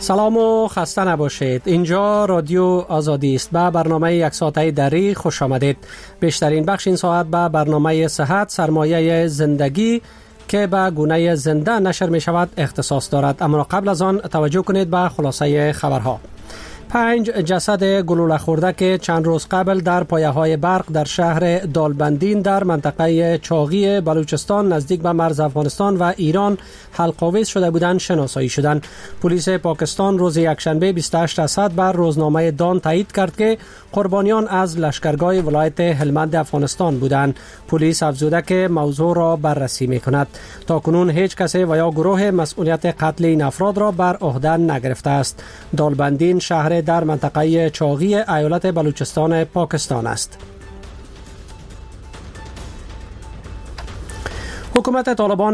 سلام و خسته نباشید. اینجا رادیو آزادی است. به برنامه یک ساعته دری خوش آمدید. بیشترین بخش این ساعت به برنامه صحت، سرمایه زندگی که به گونه زنده نشر می شود اختصاص دارد. اما قبل از آن توجه کنید به خلاصه خبرها. 5 جسد گلوله خورده که چند روز قبل در پایه‌های برق در شهر دالبندین در منطقه چاغی بلوچستان نزدیک به مرز افغانستان و ایران حلق‌آویز شده بودند شناسایی شدند. پلیس پاکستان روز یکشنبه 28 اسد بر روزنامه دان تایید کرد که قربانیان از لشکرگاه ولایت هلمند افغانستان بودند. پلیس افزوده که موضوع را بررسی می‌کند. تاکنون هیچ کسی و یا گروه مسئولیت قتل این افراد را بر عهده نگرفته است. دالبندین شهر در منطقه چاغی ایالت بلوچستان پاکستان است. حکومت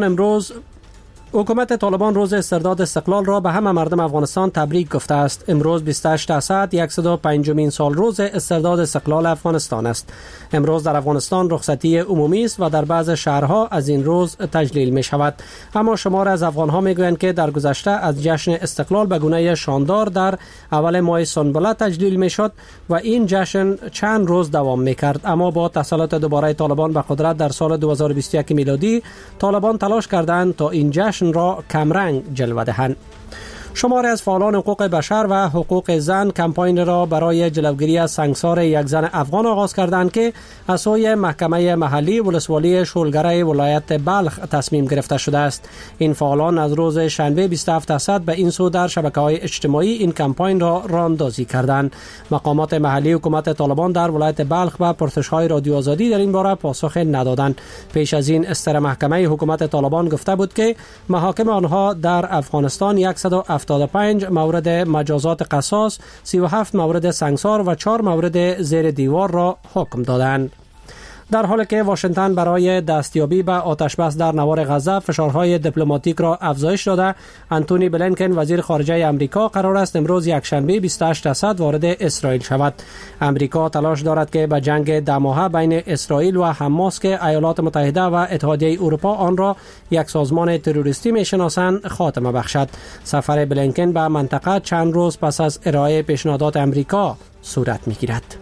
طالبان روز استرداد استقلال را به همه مردم افغانستان تبریک گفته است. امروز 28 اسد 105مین سال روز استرداد استقلال افغانستان است. امروز در افغانستان رخصتی عمومی است و در بعض شهرها از این روز تجلیل می شود. اما شمار از افغانها می گویند که در گذشته از جشن استقلال به گونه شاندار در اول ماه سنبله تجلیل می شد و این جشن چند روز دوام می کرد. اما با تسلط دوباره طالبان به قدرت در سال 2021 میلادی طالبان تلاش کردند تا این جشن را کمرنگ جلوه دهند. شماری از فعالان حقوق بشر و حقوق زن کمپاین را برای جلوگیری از سنگسار یک زن افغان آغاز کردند که از سوی محکمه محلی ولسوالی شولگره ولایت بلخ تصمیم گرفته شده است. این فعالان از روز شنبه 27 اسد به این سو در شبکه‌های اجتماعی این کمپاین را راهاندازی کردند. مقامات محلی حکومت طالبان در ولایت بلخ و پرسش‌های رادیو آزادی در این باره پاسخ ندادند. پیش از این استر محکمه حکومت طالبان گفته بود که محاکم آنها در افغانستان 175 مورد مجازات قصاص، 37 مورد سنگسار و 4 مورد زیر دیوار را حکم دادند. در حالی که واشنگتن برای دستیابی به آتشبس در نوار غزه فشارهای دیپلماتیک را افزایش داده، آنتونی بلینکن وزیر خارجه آمریکا قرار است امروز یکشنبه 28 اسد وارد اسرائیل شود. آمریکا تلاش دارد که به جنگ 10 ماهه بین اسرائیل و حماس که ایالات متحده و اتحادیه اروپا آن را یک سازمان تروریستی می‌شناسند خاتمه بخشد. سفر بلینکن به منطقه چند روز پس از ارائه پیشنهادات آمریکا صورت می‌گیرد.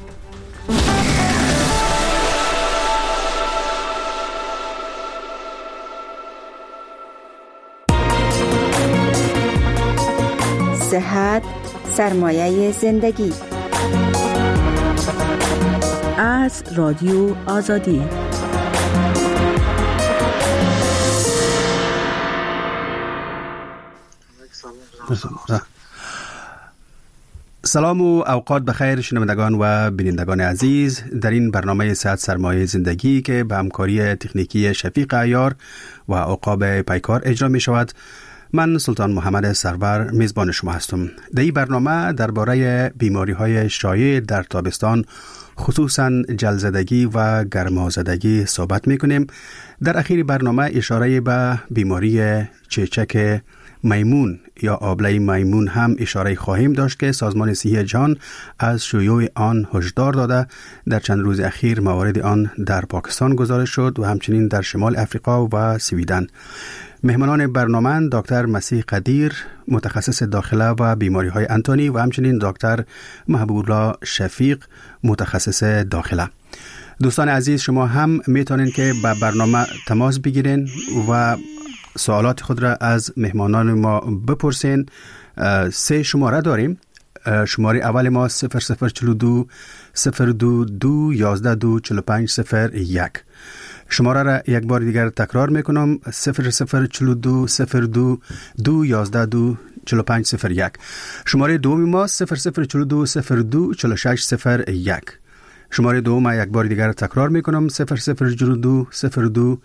صحت سرمایه زندگی از رادیو آزادی. سلام و اوقات بخیر شنوندگان و بینندگان عزیز. در این برنامه صحت سرمایه زندگی که به همکاری تکنیکی شفیق عیار و عقاب پیکار اجرا می شود، من سلطان محمد سرور میزبان شما هستم. در این برنامه درباره بیماری‌های شایع در تابستان خصوصاً جلزدگی و گرمازدگی صحبت می‌کنیم. در اخیر برنامه اشاره به بیماری چیچک میمون یا آبله میمون هم اشاره خواهیم داشت که سازمان صحی جهان از شیوع آن هشدار داده. در چند روز اخیر موارد آن در پاکستان گزارش شد و همچنین در شمال افریقا و سویدن. مهمانان برنامه دکتر مسیح قدیر متخصص داخله و بیماری های انتونی و همچنین دکتر محبوب الله شفیق متخصص داخله. دوستان عزیز، شما هم میتونین که به برنامه تماس بگیرین و سوالات خود را از مهمانان ما بپرسین. 3 شماره داریم. شماره اول ما 0042 022 1124501. شماره را یک بار دیگر تکرار میکنم: 0042 022 1124501. شماره دومی ما 0042 02 4601. شماره دوم یک بار دیگر تکرار میکنم: 0042 02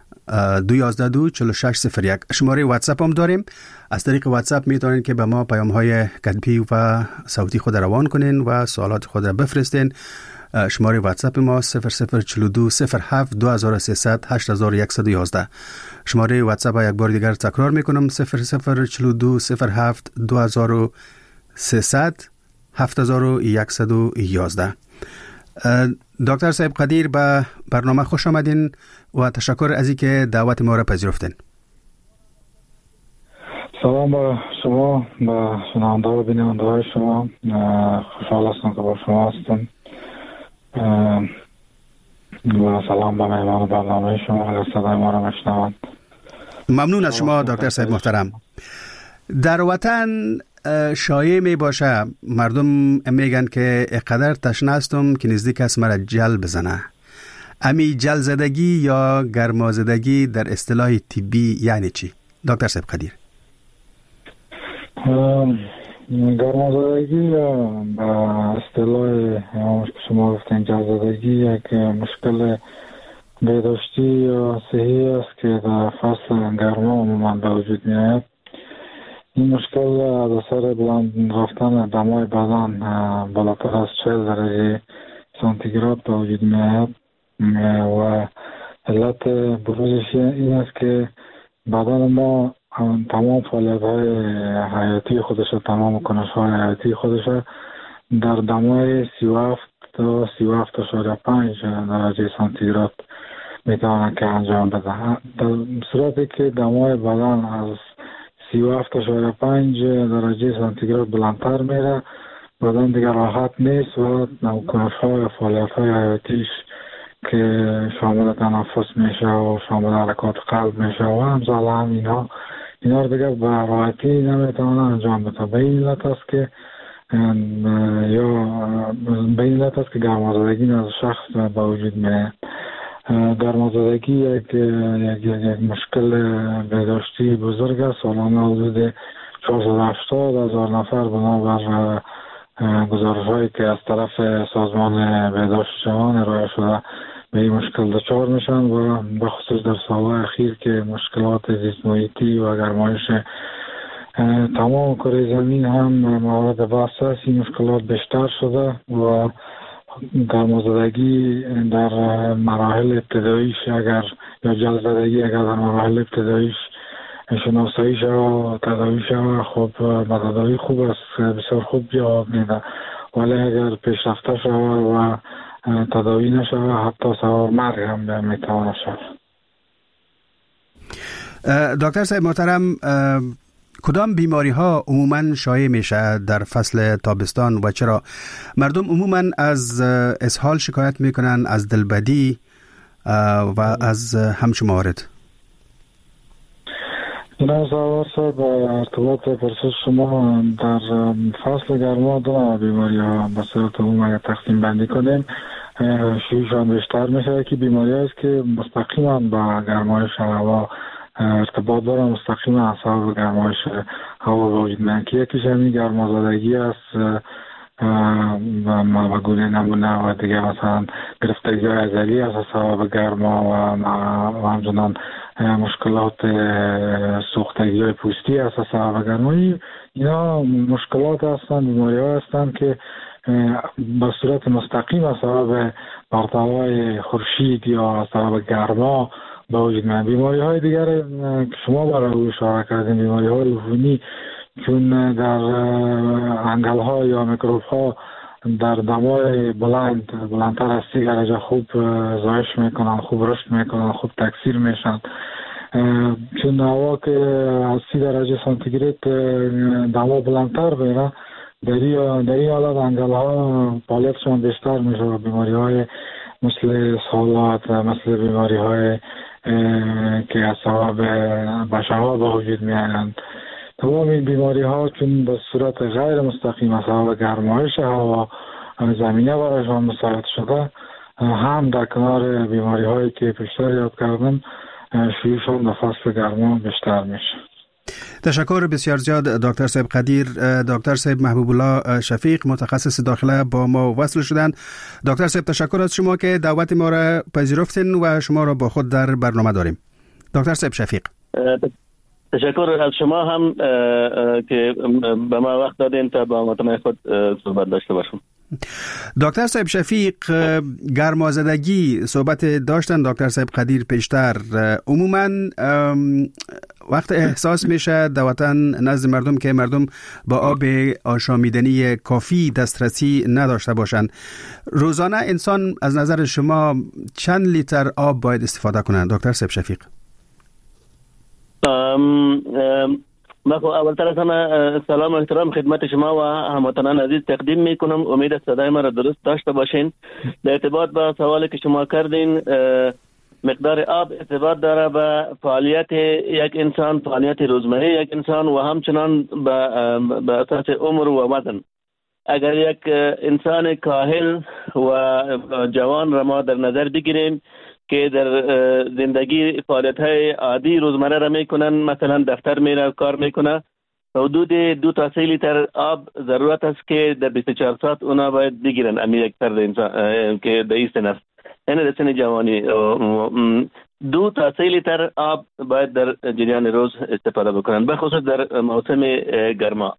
2124601. شماره واتساپ هم داریم. از طریق واتساپ میتونین که به ما پیام های کتبی و صوتی خود روان کنین و سوالات خود را بفرستین. شماره واتساپ ما 0042 07 2300 8111. شماره واتساپ یک بار دیگر تکرار میکنم: 0042 07 2300 8111. دکتر صاحب قدیر، به برنامه خوش آمدین و تشکر از اینکه دعوت ما را پذیرفتین. سلام با شما، با شنونده و بیننده های شما. خوشحال هستم که با شما هستم و سلام به مهمان برنامه شما اگر صدای ما را میشنوند. ممنون از شما دکتر صاحب محترم. در وطن شایع می باشه مردم میگن که اقدر تشنه هستم که نزدیک است مرا جل بزنه. امی جل زدگی یا گرمازدگی در اصطلاح طبی یعنی چی دکتر صاحب قدیر؟ گرمازدگی به اصطلاح شما گفتین جلزدگی یک مشکل بهداشتی یا صحی است که در فصل گرما عموما به وجود می آید. این مشکل از اثر بلند رفتن دمای بدن بالاتر از 40 درجه سانتیگراد به وجود می آید و علت بروزش این است که بدن ما تمام فعالیت‌های حیاتی خودش، تمام کنش‌های حیاتی خودش در دمای 37 تا 37.5 درجه سانتیگراد میتواند که انجام بده. در صورتی که دمای بدن از 37.5 درجه سانتیگراد بلندتر میره، بدن دیگر راحت نیست و کنش‌های فعالیت‌های حیاتیش که شامل تنفس میشه و شامل حرکات قلب میشه و همزمان اینا رو دیگر به راحتی نمیتونه انجام بده. به این علت است که که گرمازدگی از شخص به وجود میاد. گرمازدگی یک مشکل بهداشتی بزرگ است. سالانه حدود 480,000 نفر بنابر گزارش‌هایی که از طرف سازمان بهداشت جهان ارائه شده به این مشکل دچار میشن و به خصوص در سالهای اخیر که مشکلات زیست محیطی و گرمایش تمام کره زمین هم مورد بحث است. این مشکلات بیشتر شده و گرمازدگی در مراحل ابتداییش یا جلزدگی اگر در مراحل ابتداییش شناسایی شود و تداوی شود، خب به تداوی خوب است، بسیار خوب جواب میده. ولی اگر پیشرفته شود و تداوی نشود حتی سبب مرگ هم میتواند شود. دکتر صاحب محترم، کدام بیماری ها عموما شایع میشه در فصل تابستان و چرا مردم عموما از اسهال شکایت میکنن، از دلبدی و از همچون موارد؟ جناب صاحب، با ارتباط پرسش شما در فصل گرما دو بیماری ها به صورت عموم اگر تقسیم بندی کنیم شیوعشان بیشتر میشه که بیماری هست که مستقیما با گرمایش هوا ارتباط داره، مستقیما از سبب گرمایش هوا به وجود میاد که یکیش همین گرمازدگی است و گونه نمونه و دیگه مثلا گرفتگی های عضلی از سبب گرما و همچنان مشکلات سوختگی های پوستی از سبب گرمایی. اینا مشکلات هستند، بیماری ها هستند که به صورت مستقیم از سبب پرتوهای خورشید یا از سبب گرما به وجود میاد. بیماری های دیگر که شما برای اشاره کردین، بیماری های عفونی، چون در انگل ها یا میکروب ها در دمای بلندتر از 30 درجه خوب زایش میکنن، خوب رشد میکنن، خوب تکثیر میشن. چون هوا که از 30 درجه سانتیگراد دما بلندتر بیره، در این حالت انگل ها فعالیتشان بیشتر میشه. بیماری های مثل سالات، مثل بیماری های که از سبب بشرها به وجود میآیند، تمام این بیماری ها چون به صورت غیر مستقیم از سبب گرمایش هوا زمینه برایشان مساعد شده، هم در کنار بیماری هایی که پیشتر یاد کردم شیوعشان در فصل گرما بیشتر میشه. تشکر بسیار زیاد دکتر صاحب قدیر. دکتر صاحب محبوب الله شفیق، متخصص داخله، با ما وصل شدند. دکتر صاحب تشکر از شما که دعوت ما را پذیرفتین و شما را با خود در برنامه داریم. دکتر صاحب شفیق، تشکر از شما هم که به ما وقت دادین تا با متن خود صحبت داشته باشم. دکتر صاحب شفیق، گرمازدگی صحبت داشتن دکتر صاحب قدیر پیشتر. عموما وقت احساس میشه در وطن نزد مردم که مردم با آب آشامیدنی کافی دسترسی نداشته باشند. روزانه انسان از نظر شما چند لیتر آب باید استفاده کنند دکتر صاحب شفیق؟ من اولتر از همه سلام و احترام خدمت شما و هموطنان عزیز تقدیم میکنم. امید است صدای ما را درست داشته باشین. در ارتباط با سوالی که شما کردین، مقدار آب ارتباط داره به فعالیت یک انسان، فعالیت روزمره یک انسان و همچنان به اساس عمر و وزن. اگر یک انسان کاهل و جوان را ما در نظر بگیریم که در زندگی فعالیت‌های عادی روزمره را میکنن، مثلا دفتر میره، کار میکنه، حدود 2 تا 3 لیتر آب ضرورت است که در 24 ساعت اونا باید بگیرن. امی یک فرد انسان که در این سن است، یعنی در سن جوانی 2 تا 3 لیتر آب باید در جریان روز استفاده بکنن، به خصوص در موسم گرما.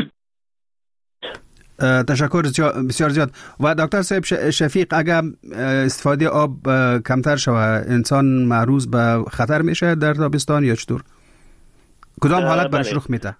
تشکر بسیار زیاد. و دکتر صاحب شفیق، اگر استفاده آب کمتر شود انسان معرض به خطر میشه در تابستان یا چطور؟ کدام حالت برش رخ میده؟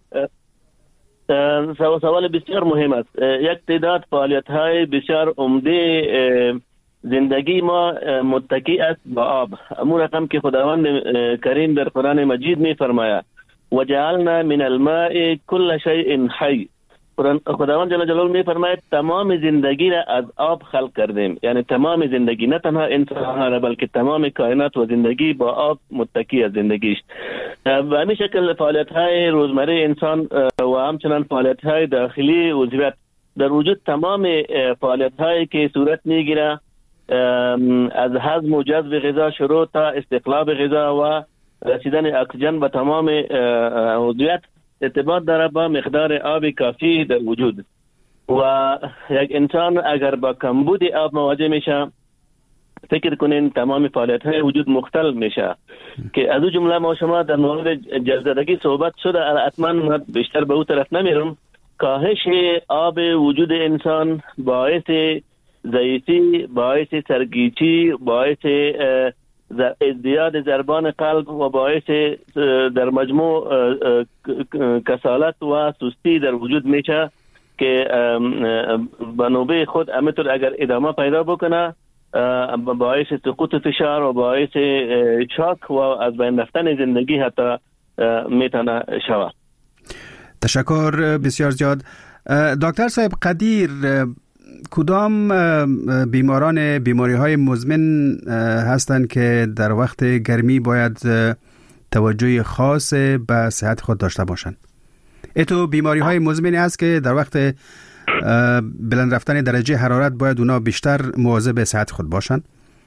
سوال بسیار مهم است. یک تعداد فعالیت های بسیار عمده زندگی ما متکی است با آب. امون رقم که خداوند کریم در قرآن مجید می فرماید و جعلنا من الماء كل شيء حی. خداوند جل جلاله می فرماید تمام زندگی را از آب خلق کردیم، یعنی تمام زندگی، نه تنها انسان بلکه تمام کائنات و زندگی با آب متکی از زندگیش. و همین شکل فعالیت های روزمره انسان و همچنان فعالیت های داخلی عضویت در وجود، تمام فعالیت هایی که صورت میگیره از هضم و جذب غذا شروع تا استخلاص غذا و رسیدن اکسیژن به تمام عضویت ارتباط داره با مقدار آب کافی در وجود. و یک انسان اگر با کمبود آب مواجه میشه، فکر کنین تمام فعالیت های وجود مختل میشه که از اون جمله ما شما در مورد جذبگی صحبت شده. حتما بیشتر به اون طرف نمیرم. کاهش آب وجود انسان باعث ضعیفی، باعث سرگیچی، باعث ازدیاد ضربان قلب و باعث در مجموع کسالت و سستی در وجود میشه که به نوبه خود همینطور اگر ادامه پیدا بکنه باعث سقوط فشار و باعث شاک و از بین رفتن زندگی حتی میتونه شود. تشکر بسیار زیاد. دکتر صاحب قدیر، کدام بیماری های مزمن هستند که در وقت گرمی باید توجه خاص به صحت خود داشته باشند؟ ایتو بیماری های مزمنی است که در وقت بلند رفتن درجه حرارت باید اونا بیشتر مواظب صحت خود باشند؟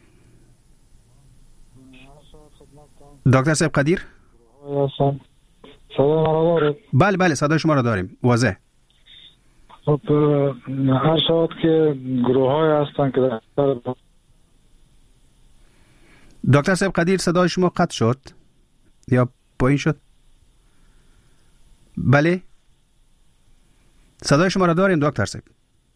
دکتر صاحب قدیر؟ بله بله، صدای شما را داریم واضح. خب هر شود که گروه های هستن که دکتر صاحب قدیر صدای شما قطع شد یا پایین شد؟ بله صدای شما را داریم دکتر صاحب.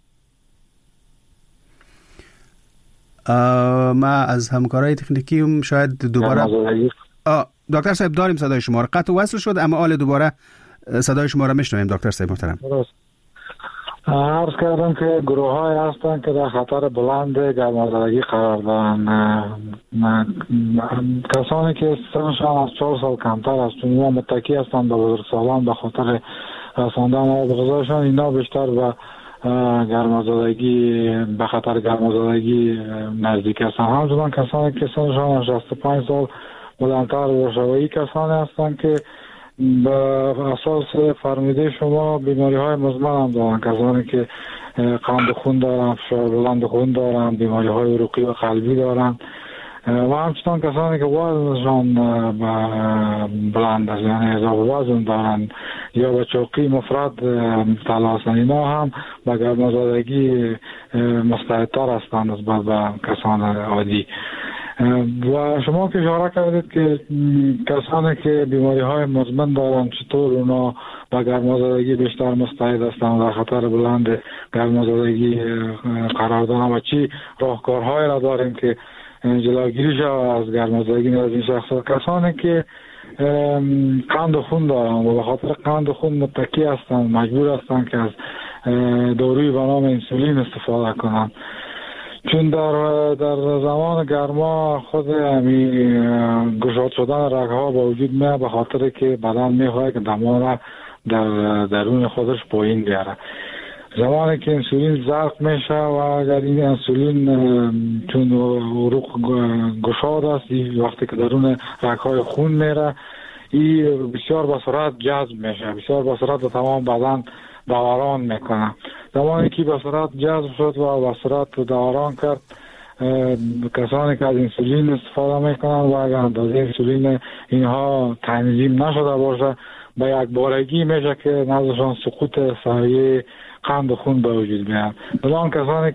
ما از همکارای تکنیکی هم شاید دوباره دکتر صاحب داریم صدای شما را. قطع وصل شد اما حال دوباره صدای شما را میشنویم دکتر صاحب محترم. عرض کردم که گروه های هستن که در خطر بلند گرمازدگی قرار دارن. کسانی که سنشان از 4 سال کمتر است و متکی هستند به بزرگسالان به خاطر رساندن آب غذاشان، اینا بیشتر به گرمازدگی، به خطر گرمازدگی نزدیک هستند. همچنان کسانی که سنشان از 65 سال بلندتر باشه و این کسانی هستند که به اساس فرموده شما بیماری های مزمن هم دارن، کسانی که قند خون دارن، فشار بلند خون دارن، بیماری های عروقی و قلبی دارن و همچنان کسانی که وزنشان بلند است، یعنی اضافه وزن دارن یا به چوکی مفرد مبتلا هستند، اینا هم به گرمازدگی مستعدتر هستند نسبت به کسان عادی. و شما که اشاره کردید که کسانی که بیماری های مزمن دارن چطور اونا با گرمازدگی بیشتر مستعد هستند و خطر بلند گرمازدگی قرار دارن و چی راهکارهایی را داریم که جلوگیری شود از گرمازدگی از این شخص. کسانی که قند خون دارن و به خاطر قند خون متکی هستند، مجبور هستند که از داروی به نام انسولین استفاده کنند. چون در زمان گرما خود گشاد شدن رگ‌ها با وجود میاد، به خاطر که بدن میخواد که دما را در درون خودش پایین بیاره. زمانی که انسولین زرق میشه و اگر این انسولین چون عروق گشاد است، وقتی که درون رگ‌های خون میره، این بسیار با سرعت جذب میشه، بسیار با سرعت به تمام بدن دوران میکنه. زمانی که با سرعت جذب شد و با سرعت دوران کرد، کسانی که از انسولین استفاده میکنن و اگر اندازه انسولین اینها تنظیم نشده باشه، به یک بارگی میشه که نزدشان سقوط سریع قند خون به وجود میاد. بلان کسانی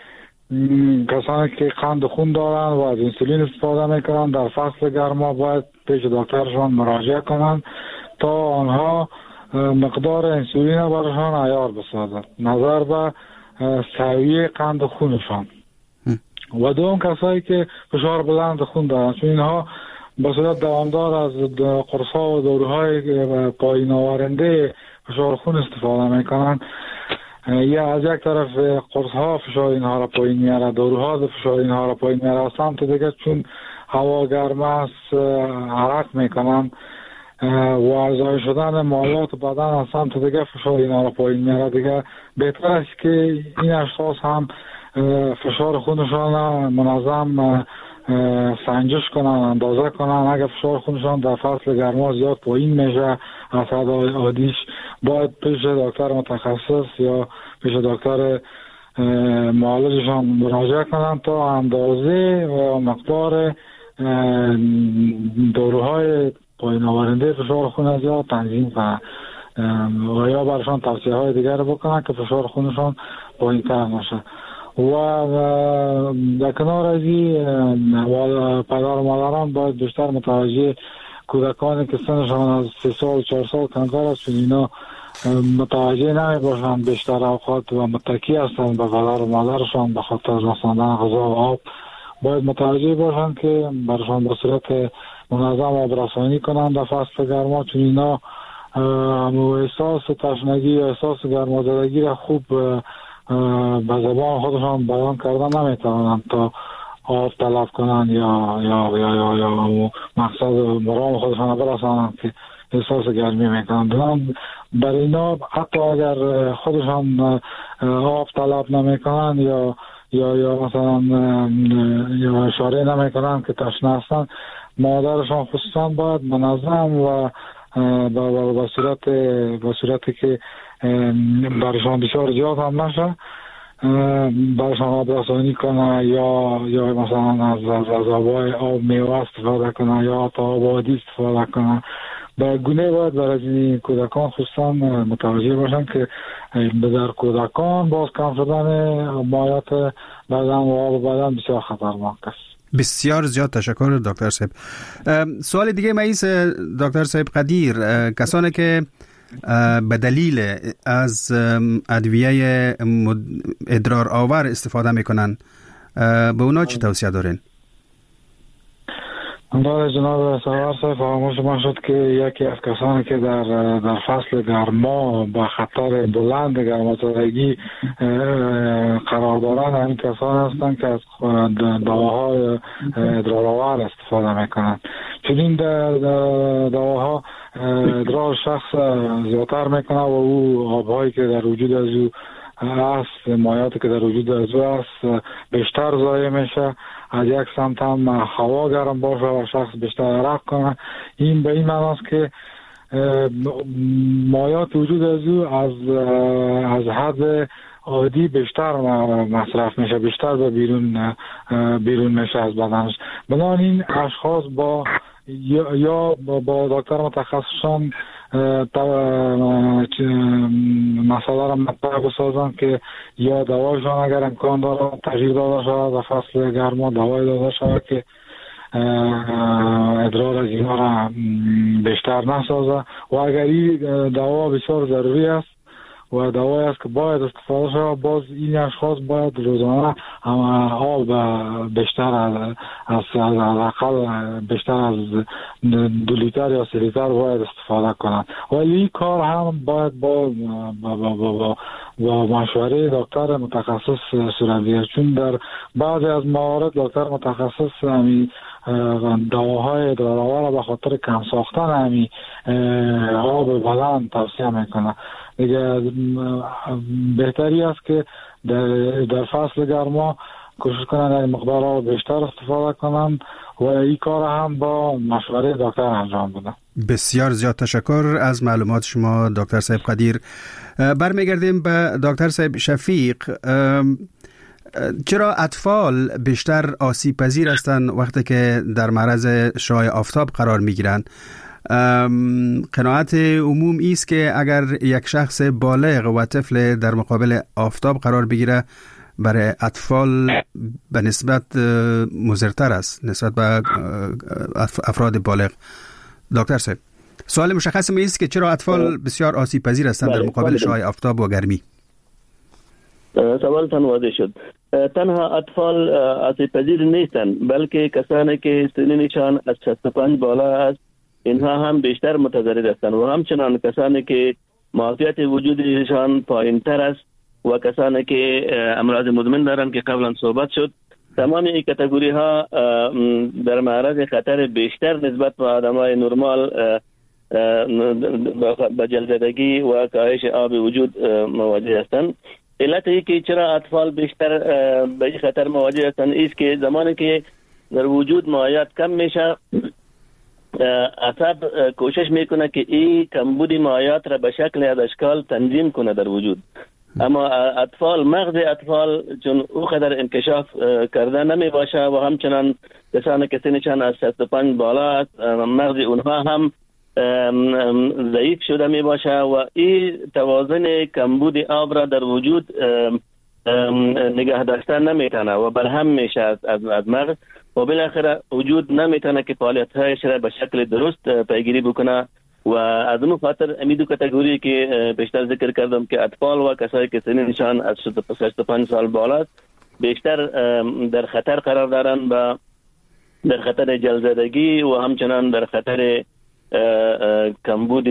که قند خون دارن و از انسولین استفاده میکنن در فصل گرما باید پیش دکترشان مراجعه کنن تا آنها مقدار انسولین برشان عیار بسازد نظر به سویه قند خونشان. و دوم کسایی که فشار بلند خون دارن، چون اینها به صورت دوامدار از قرص‌ها و داروهای پایین آورنده فشار خون استفاده میکنن، یا از یک طرف قرص‌ها فشار اینها را پایین میاره، داروها فشار اینها را پایین میاره، و سمت دیگه چون هوا گرم است عرق میکنن و ارزای شدن مایات بدن از سمت دیگه فشار اینها را پایین میاره. دیگه بهتر است که این اشخاص هم فشار خونشان منظم سنجش کنن، اندازه کنن. اگر فشار خونشان در فصل گرما زیاد پایین میشه از حد عادیش، باید پیش دکتر متخصص یا پیش دکتر معالجشان مراجعه کنن تا اندازه و مقدار داروهای پایین آورنده فشار خون زیاد تنظیم کنن و یا برشان توصیه های دیگر بکنن که فشار خونشان پایین تر نشه. و در کنار از این پدر و مادران باید بیشتر متوجه کودکانی که سنشان از 3 سال 4 سال کمتر است، چون اینا متوجه نمی باشند بیشتر اوقات و متکی هستند به پدر و مادرشان به خاطر رساندن غذا و آب، باید متوجه باشند که برشان به صورت منظم آب رسانی کنند در فصل گرما، چون اینا احساس تشنگی یا احساس گرمازدگی را خوب به زبان خودشان بیان کردن نمیتوانند تا آب طلب کنند یا مقصد مرام خودشان برسانند که احساس گرمی میکنند. برای اینا حتی اگر خودشان آب طلب نمیکنند یا مثلا یا اشاره نمیکنند که تشنه هستند، مادرشان خصوصا باید منظم و با صورتی که برشان بسیار زیاد هم نشه برشان آب رسانی کنه یا مثلا از آبای آب میوه استفاده کنه یا تا آب عادی استفاده کنه. به گونه باید برای این کودکان خصوصا متوجه باشن که در کودکان باز کم شدن مایات بدن و آب بدن بسیار خطرناک است. بسیار زیاد تشکر دکتر صاحب. سوال دیگه مایز دکتر صاحب قدیر، کسانی که به دلیل از ادویه ادرار آور استفاده میکنن به اونا چی توصیه دارین؟ بله جناب سوار صاحب، فراموش ما شد که یکی از کسانی که در فصل گرما با خطر بلند گرمازدگی قرار دارند همین کسان هستند که از دواهای ادرارآور استفاده میکنند. چون این دواها ادرار شخص زیادتر میکنه و او آبهایی که در وجود از او هست، مایاتی که در وجود از او هست بیشتر ضایع میشه. از یک سمت هم هوا گرم باشه و شخص بیشتر عرق کنه. این به این معنی است که مایات وجود از او از حد عادی بیشتر مصرف میشه، بیشتر به بیرون میشه از بدنش. بنابراین اشخاص یا با دکتر متخصصان مسئله را مطرح بسازن که یا دوایشان اگر امکان داره تغییر داده شود در فصل گرما، دوای داده شود که ادرار از اینا را بیشتر نسازه. و اگر این دوا بسیار ضروری است و دوایی است که باید استفاده شود. باز این اشخاص باید روزانه آب بیشتر از اقل بیشتر از 2 لیتر یا 3 لیتر باید استفاده کنند. ولی این کار هم باید با مشوره دکتر متخصص صورت بگیرد، چون در بعضی از موارد دکتر متخصص همین دواهای ادرارآور به خاطر کم ساختن همین آب بدن توصیه میکنه. دیگه بهتری است که در فصل گرما کوشش کنند یک مقدار آب بیشتر استفاده کنند و این کار هم با مشوره دکتر انجام بده. بسیار زیاد تشکر از معلومات شما دکتر صاحب قدیر. برمیگردیم به دکتر صاحب شفیق. چرا اطفال بیشتر آسیب پذیر هستند وقتی که در معرض شعاع آفتاب قرار می گیرند؟ قناعت عموم است که اگر یک شخص بالغ و طفل در مقابل آفتاب قرار بگیره برای اطفال به نسبت مضرتر است نسبت به افراد بالغ. دکتر صاحب، سوال مشخص می است که چرا اطفال بسیار آسیب پذیر هستند در مقابل شعاع آفتاب و گرمی؟ سوالتان واضح شد. تنها اطفال آسیب پذیر نیستند، بلکه کسانی که سنینشان از 65 بالا است اینها هم بیشتر متضرر هستند و همچنان کسانی که معافیت وجودشان پایین‌تر است و کسانی که امراض مزمن دارند که قبلا صحبت شد. تمام این کاتگوری ها در معرض خطر بیشتر نسبت به آدمای نرمال به جلزدگی و کاهش آب وجود مواجه هستند. علت ای که چرا اطفال بیشتر به این خطر مواجه هستند است که زمانی که در وجود مایعات کم میشه، عصب کوشش میکنه که این کمبود مایعات را به شکل از اشکال تنظیم کنه در وجود. اما اطفال، مغز اطفال چون او قدر انکشاف کرده نمی باشه و همچنان کسانی که سنشان از 65 بالا است مغز اونها هم ضعیف شده می باشه و این توازن کمبود آب را در وجود نگه داشتن نمیتونه و برهم میشه از مغز و بالاخره وجود نمیتونه که فعالیت هایش را به شکل درست پیگیری بکنه. و از اون خاطر امیدو کاتگوری که بیشتر ذکر کردم که اطفال و کسایی که سنشان از 65 سال بالا است بیشتر در خطر قرار دارند و در خطر جلزدگی و همچنان در خطر کمبود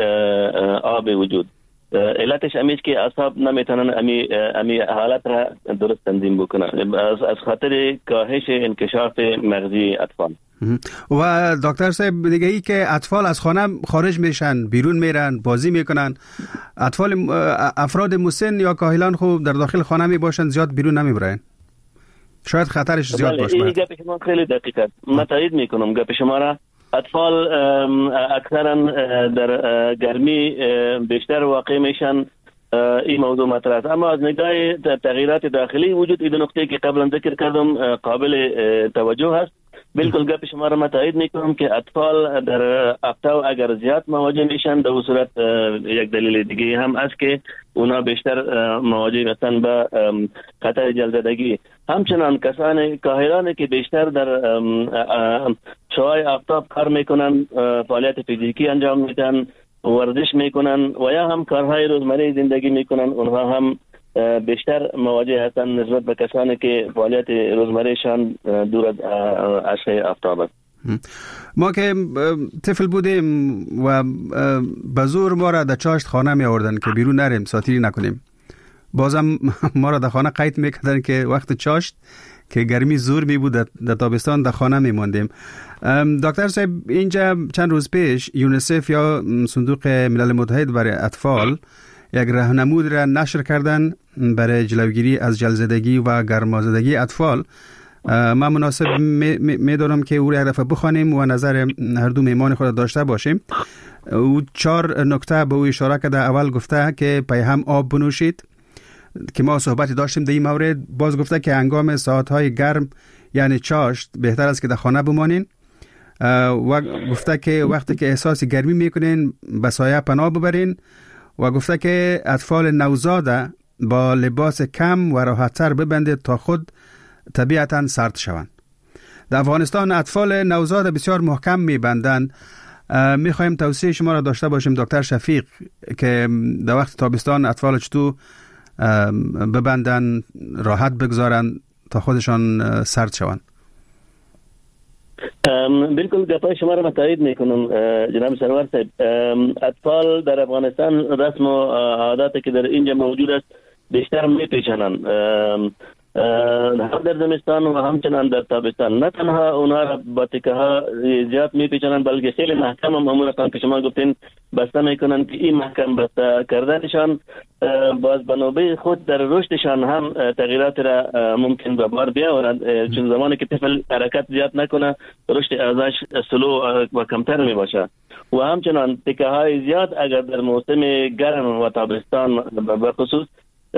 آب وجود. علتش همیشه که اعصاب نمیتونن امی حالت را درست تنظیم بکنن از خاطر کاهش انکشاف مغزی اطفال. و دکتر صاحب دیگه ای که اطفال از خانه خارج میشن، بیرون میرن، بازی میکنن. افراد مسن یا کاهلان خوب در داخل خانه میباشن، زیاد بیرون نمیبرن. شاید خطرش زیاد باشه. این گپ شما خیلی دقیقه. من تایید میکنم گپ شما را. اطفال اکثرا در گرمی بیشتر واقع میشن، این موضوع مطرح است. اما از نگاه تغییرات داخلی وجود این نقطه که قبلا ذکر کردم قابل توجه است. بالکل گپ شما را تایید میکنم که اطفال در آفتاب اگر زیاد مواجه میشن در صورت یک دلیل دیگه هم است که اونا بیشتر مواجه هستند به خطر جلزدگی. همچنان کسان کاهلانی که بیشتر در شعاع آفتاب کار میکنن، فعالیت فیزیکی انجام میدن، ورزش میکنن و یا هم کارهای روزمره زندگی میکنن، اونها هم بیشتر مواجه هستند نسبت به کسانی که فعالیت روزمرهشان دور از اشعه آفتاب است. ما که طفل بودیم و به زور ما را در چاشت خانه می آوردن که بیرون نریم، ساتیری نکنیم. بازم ما را در خانه قید میکردن که وقت چاشت که گرمی زور می بود در تابستان در خانه می ماندیم. دکتر صاحب، اینجا چند روز پیش یونیسف یا صندوق ملل متحد برای اطفال یک راهنمود را نشر کردن برای جلوگیری از جلزدگی و گرمازدگی اطفال. من مناسب میدونم که او را یک دفعه بخوانیم و نظر هر دو میمان خود داشته باشیم. او 4 نکته به او اشاره کرده. اول گفته که پیهم آب بنوشید که ما صحبتی داشتیم در این مورد. باز گفته که هنگام ساعتهای گرم یعنی چاشت بهتر است که در خانه بمانین و گفته که وقتی که احساس گرمی میکنین به سایه پناه ببرین و گفته که اطفال نوزاده با لباس کم و راحت‌تر ببندید تا خود طبیعتاً سرد شوند. در افغانستان اطفال نوزاد بسیار محکم میبندند. میخوایم توصیه شما را داشته باشیم دکتر شفیق که در وقت تابستان اطفال چطور ببندن، راحت بگذارن تا خودشان سرد شوند. بالکل گپای شما را تایید میکنم جناب سرور صاحب. اطفال در افغانستان رسم و عاداتی که در اینجا موجود است بیشتر میپیچنند، هم در زمستان و همچنان در تابستان. نه تنها اونا را با تکه ها زیاد میپیچنند بلکه خیلی محکم هم امور که شما گفتین بسته میکنند که این محکم بسته کردنشان باز به نوبه خود در رشدشان هم تغییرات را ممکن به بار بیاورد، چون زمانی که طفل حرکت زیاد نکنه رشد اعضاش سلو و کمتر می باشه و همچنان تکه های زیاد اگر در موسم گرم و تابستان به خصوص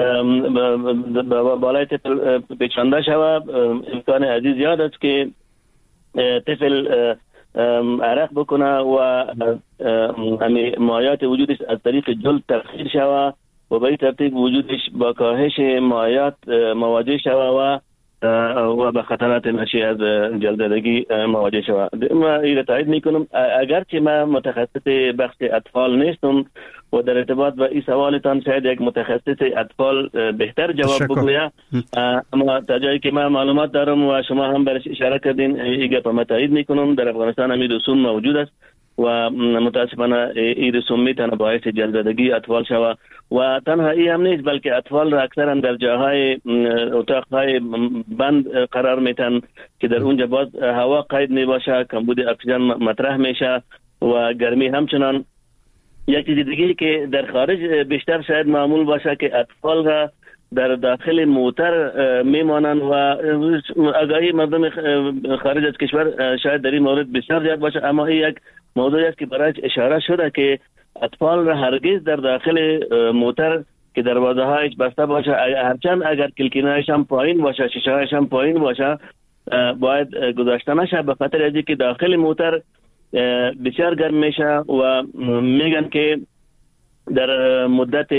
بالای طفل پیچانده شود، امکان عزیز زیاد است که طفل عرق بکنه و مایات وجودش از طریق جلد تبخیر شود و به این ترتیب وجودش با کاهش مایات مواجه شود و به خطرات ناشی از جلدزدگی مواجه شود. ما این تایید میکنم، اگرچه من متخصص بخش اطفال نیستم و در ارتباط با این سوالتان شاید یک متخصص اطفال بهتر جواب بگوید، اما تا جایی که من معلومات دارم و شما هم برش اشاره کردین این گپ ما تایید میکنم. در افغانستان همین رسوم موجود است و متاسفانه این رسوم میتونه باعث جلدزدگی اطفال شود و تنها این هم نیست بلکه اطفال را اکثرا در جاهای اتاقهای بند قرار میتن که در اونجا باز هوا قید میباشه، کمبود اکسیژن مطرح میشه و گرمی همچنان. یک چیز دیگه که در خارج بیشتر شاید معمول باشه که اطفال را در داخل موتر میمانند و آگاهی مردم خارج از کشور شاید در این مورد بسیار زیاد باشه، اما این یک موضوعی است که برایش اشاره شده که اطفال را هرگز در داخل موتر که دروازه هایش بسته باشه، هرچند اگر کلکینایش هم پایین باشه، شیشه هایش هم پایین باشه، باید گذاشته نشه، به خاطر از اینکه داخل موتر بسیار گرم میشه و میگن که در مدت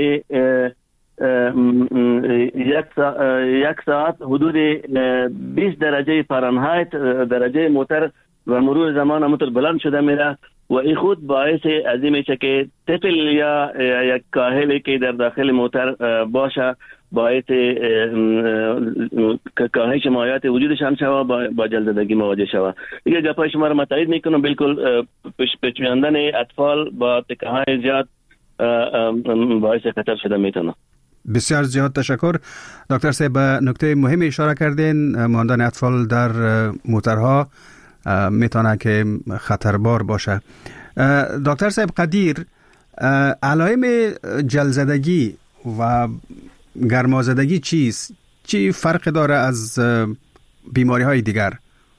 یک ساعت حدود 20 درجه فارنهایت درجه موتر و مرور زمان همونطور بلند شده میره و این خود باعث از این میشه که طفل یا یک کاهلی که در داخل موتر باشه باعث کاهش مایات وجودشان شود با جلدزدگی مواجه شود. دیگه گپای شما رو تایید میکنم، بالکل پیچاندن اطفال با تکه های زیاد باعث خطر شده میتونه. بسیار زیاد تشکر دکتر صاحب. به نکته مهمی اشاره کردین، ماندن اطفال در موترها میتونه که خطربار باشه. دکتر صاحب قدیر، علائم جلدزدگی و گرمازدگی چیست؟ چی فرق داره از بیماری های دیگر؟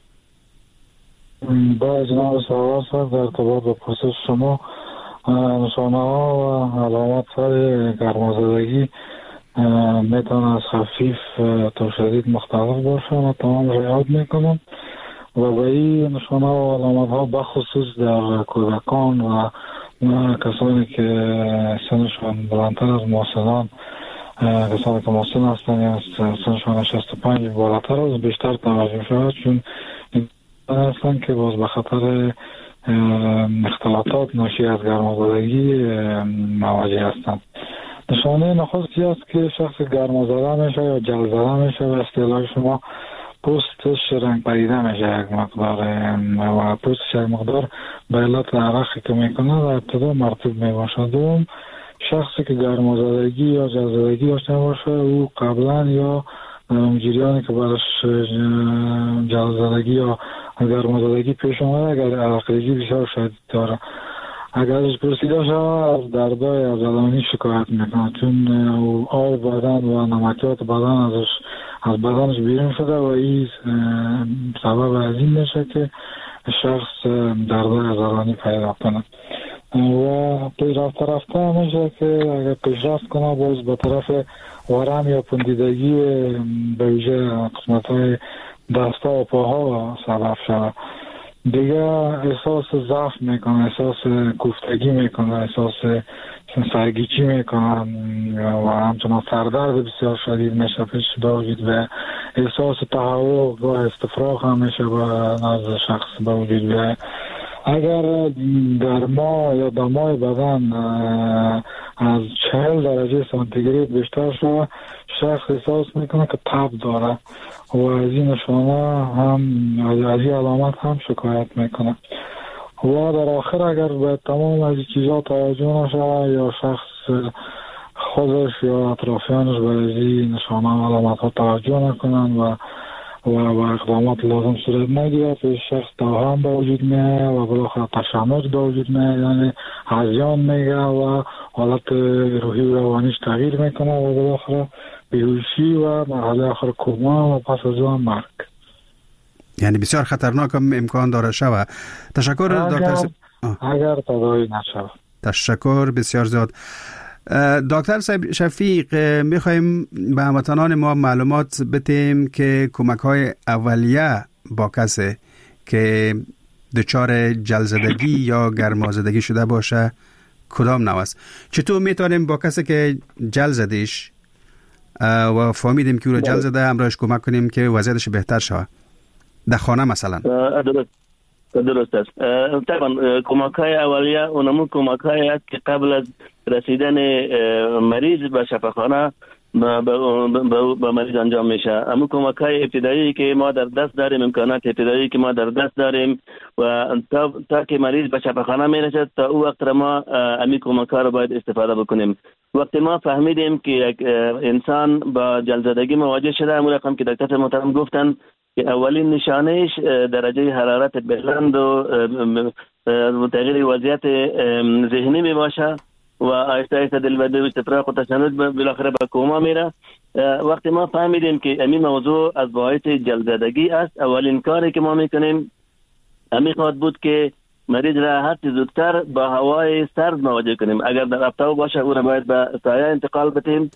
با جناب سوال صاحب در ارتباط با پرسش شما، نشانه ها و علامات های گرمازدگی میتونه از خفیف تا شدید مختلف باشه. من تمام رعایت میکنم و به این نشانه و علامات ها بخصوص در کودکان و کسانی که سنشان بلندتر از مسنان، کسانی که مسن هستند یا سنشان 65 بالاتر از بیشتر توجه شود، چون این هستند که باز به خطر اختلاطات ناشی از گرمازدگی مواجه هستند. نشانه نخستی است که شخص گرمازده میشه یا جلدزده میشه و اصطلاح شما پوستش رنگ پریده میشه یک مقدار و پوستش یک مقدار به علت عرقی که میکنه و ابتدا مرطوب میباشه. دوم، شخصی که گرمازدگی یا جلدزدگی داشته باشه او قبلا یا جریانی که برش جلدزدگی یا گرمازدگی پیش اومده اگر عرقریزی بسیار شدید داره، اگر ازش پرسیده شود از دردهای عضلانی شکایت میکنه، چون آب بدن و نمکیات بدن از بدنش بیرون شده و این سبب از این میشه که شخص دردهای عضلانی پیدا کنه و پیشرفت میشه که اگر پیشرفت کنه باز به طرف ورم یا پوندیدگی به ویژه قسمت‌های دستا و پاها سبب شده. دیگه احساس ضعف میکنه، احساس کوفتگی میکنه، احساس سرگیچی میکنه و همچنان سردرد بسیار شدید میشه پیش به وجود و احساس تهوع و استفراغ هم میشه به نزد شخص به وجود و اگر گرما یا دمای بدن از 40 درجه سانتیگراد بیشتر شده، شخص احساس میکنه که تب داره و از این نشانه هم از این علامت هم شکایت میکنه. و در آخر اگر به تمام از چیزا توجه نشود یا شخص خودش یا اطرافیانش به این نشانه علامت ها توجه نکنن و اقدامات لازم صورت نگیرد، شخص توهم به وجود میه و بالاخره تشنج به وجود میه، یعنی هذیان میگه و حالت روحی و روانیش تغییر میکنه و بالاخره بیهوشی و مرحله آخر کما و پس از اون مرگ. یعنی بسیار خطرناک هم امکان داره شود. تشکر دکتر اگر تداوی نشود. تشکر بسیار زیاد. دکتر صاحب شفیق، میخوایم به هموطنان ما معلومات بدیم که کمک‌های اولیه با کسی که دچار جلزدگی یا گرمازدگی شده باشه کدام نوع است؟ چطور میتونیم با کسی که جل زدیش و فهمیدیم که او را جل زده همراهش کمک کنیم که وضعیتش بهتر شود در خانه مثلا؟ درست است. طبعا کمک‌های اولیه اونمون کمک‌هایی است که قبل از رسیدن مریض به شفاخانه به مریض انجام میشه. اما کمک‌های ابتدایی که ما در دست داریم، امکانات ابتدایی که ما در دست داریم و تا که مریض به شفاخانه میرسد، تا او وقت ما امی کمک‌ها رو باید استفاده بکنیم. وقتی ما فهمیدیم که یک انسان با جلزدگی مواجه شده، همون رقم که دکتر محترم گفتن که اولین نشانهش درجه حرارت بلند و تغییر وضعیت ذهنی می باشه و آهسته آهسته دلبدی و استفراغ و تشنج بالاخره به کوما میره. وقتی ما فهمیدیم که این موضوع از باعث جلزدگی است، اولین کاری که ما میکنیم همین خواهد بود که مریض را هر چه زودتر با هوای سرد مواجه کنیم. اگر در آفتاب باشه او را باید به سایه انتقال بدیم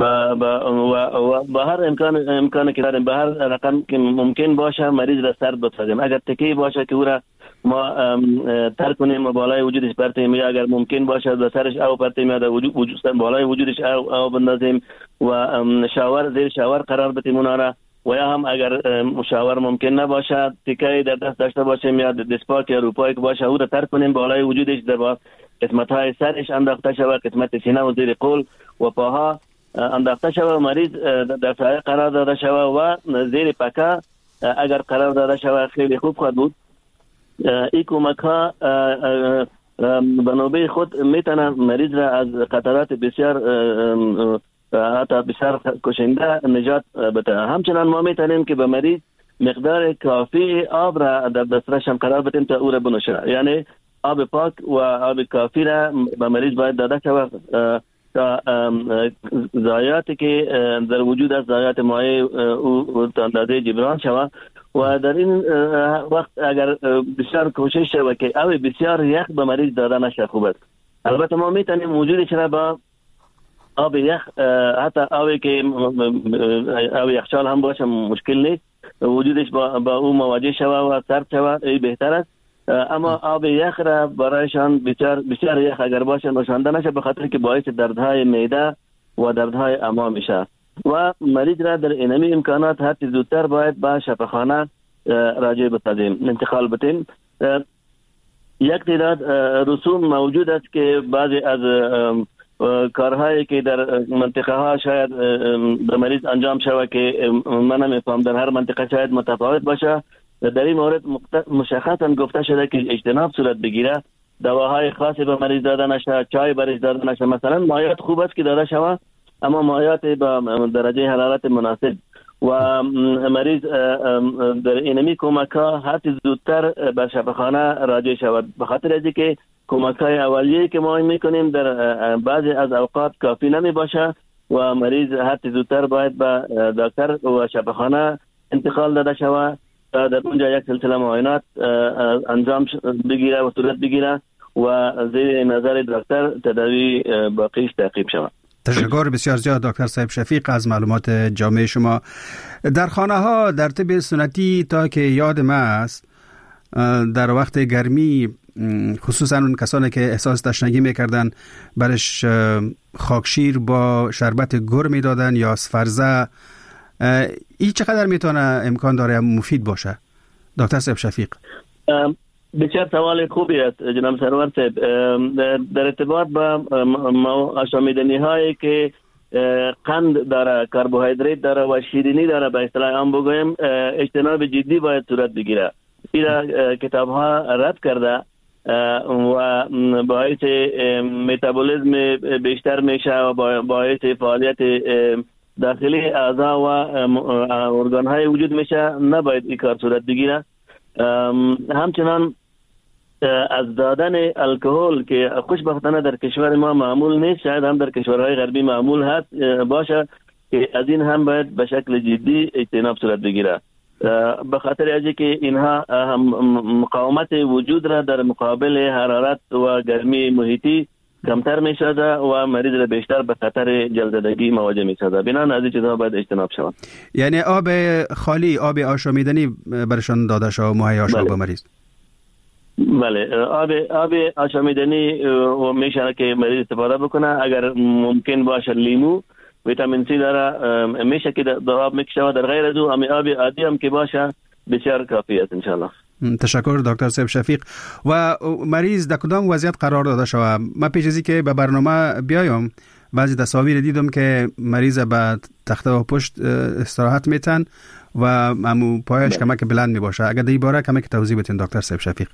با هر امکان که داریم، به هر رقم که ممکن باشه مریض را سرد بسازیم. اگر تکی باشه که او را ما ترک کنیم و بالای وجودش پرتیم، یا اگر ممکن باشه به سرش آب پرتیم یا بالای وجودش آب بندازیم و زیر شاور قرار بدیم اونا را، و یا هم اگر شاور ممکن نباشه تکی در دست داشته باشیم یا دسپاک یا روپایی که باشه او را ترک کنیم، بالای وجودش در قسمت های سرش انداخته شود، قسمت سینه و زیر قول و پاها انداخته شود، مریض در سایه قرار داده شود و زیر پکه اگر قرار داده شود خیلی خوب خواهد بود. این کمک ها به نوبه خود میتونه مریض را از خطرات بسیار حتی بسیار کشنده نجات بده. همچنان ما میتونیم که به مریض مقدار کافی آب را در دسترس هم قرار بدیم تا او را بنوشه، یعنی آب پاک و آب کافی را به مریض باید داده شود تا ضایعاتی که در وجود از ضایعات مایع او اندازه جبران شود. و در این وقت اگر بسیار کوشش شود که آب بسیار یخ به مریض داده نشه خوب است. البته ما میتونیم وجودش را با آب یخ، حتی آبی که آب یخچال هم باشه مشکل نیست، وجودش با او مواجه شود و سرد شود ای بهتر است. اما آب یخ را برایشان بسیار یخ اگر باشه نوشانده نشه، به خاطر که باعث دردهای معده و دردهای اما میشه و مریض را در اینمی امکانات هر چیز زودتر باید به شفاخانه راجع بسازیم، انتقال بدیم. یک تعداد رسوم موجود است که بعضی از کارهایی که در منطقه ها شاید به مریض انجام شود که من نمیفهم در هر منطقه شاید متفاوت باشه، در این مورد مشخصا گفته شده که اجتناب صورت بگیره، دواهای خاصی به مریض داده نشه، چای برش داده نشه. مثلا مایعات خوب است که داده شود، اما مایعات با درجه حرارت مناسب و مریض در اینمی کمک ها هر چیز زودتر به شفاخانه راجع شود، به خاطر از اینکه کمک های اولیه که ما میکنیم در بعضی از اوقات کافی نمی باشه و مریض هر چیز زودتر باید به دکتر و شفاخانه انتقال داده شود تا در اونجا یک سلسله معاینات انجام بگیره و صورت بگیره و زیر نظر دکتر تداوی باقیش تعقیب شود. تشکر بسیار زیاد دکتر صاحب شفیق از معلومات جامع شما. در خانه ها در طب سنتی تا که یاد ما است در وقت گرمی خصوصا اون کسانی که احساس تشنگی میکردن برش خاکشیر با شربت گر میدادن یا سفرزه. این چقدر میتونه امکان داره مفید باشه دکتر صاحب شفیق؟ بسیار سوال خوبی است جناب سرور صاحب. در ارتباط با آشامیدنی هایی که قند داره، کربوهیدرات داره و شیرینی داره، به اصطلاح عام بگویم اجتناب جدی باید صورت بگیره. این کتاب ها رد کرده و باعث متابولیسم بیشتر میشه و باعث فعالیت داخلی اعضا و ارگان های وجود میشه. نباید این کار صورت بگیره. همچنان از دادن الکل که خوشبختانه در کشور ما معمول نیست، شاید هم در کشورهای غربی معمول هست باشه، که از این هم باید به شکل جدی اجتناب صورت بگیره، به خاطر از که اینها مقاومت وجود را در مقابل حرارت و گرمی محیطی کمتر می شده و مریض را بیشتر به خطر جلددگی مواجه می شده. بنابراین از این چیزها باید اجتناب شود. یعنی آب خالی، آب آشامیدنی برشان داده شود، مهیا شود به مریض؟ بله، آب آشامیدنی میشه که مریض استفاده بکنه. اگر ممکن باشه لیمو، ویتامین سی داره، میشه که در آب میکشه و در غیر از او آب عادی هم که باشه بسیار کافی است انشالله. تشکر دکتر صاحب شفیق. و مریض در کدام وضعیت قرار داده شود؟ من پیش از که به برنامه بیایم بعضی تصاویر دیدم که مریض به تخته و پشت استراحت میتن و امو پایش کمک بلند میباشه. اگر در باره کمک توضیح بدین دکتر صاحب شفیق.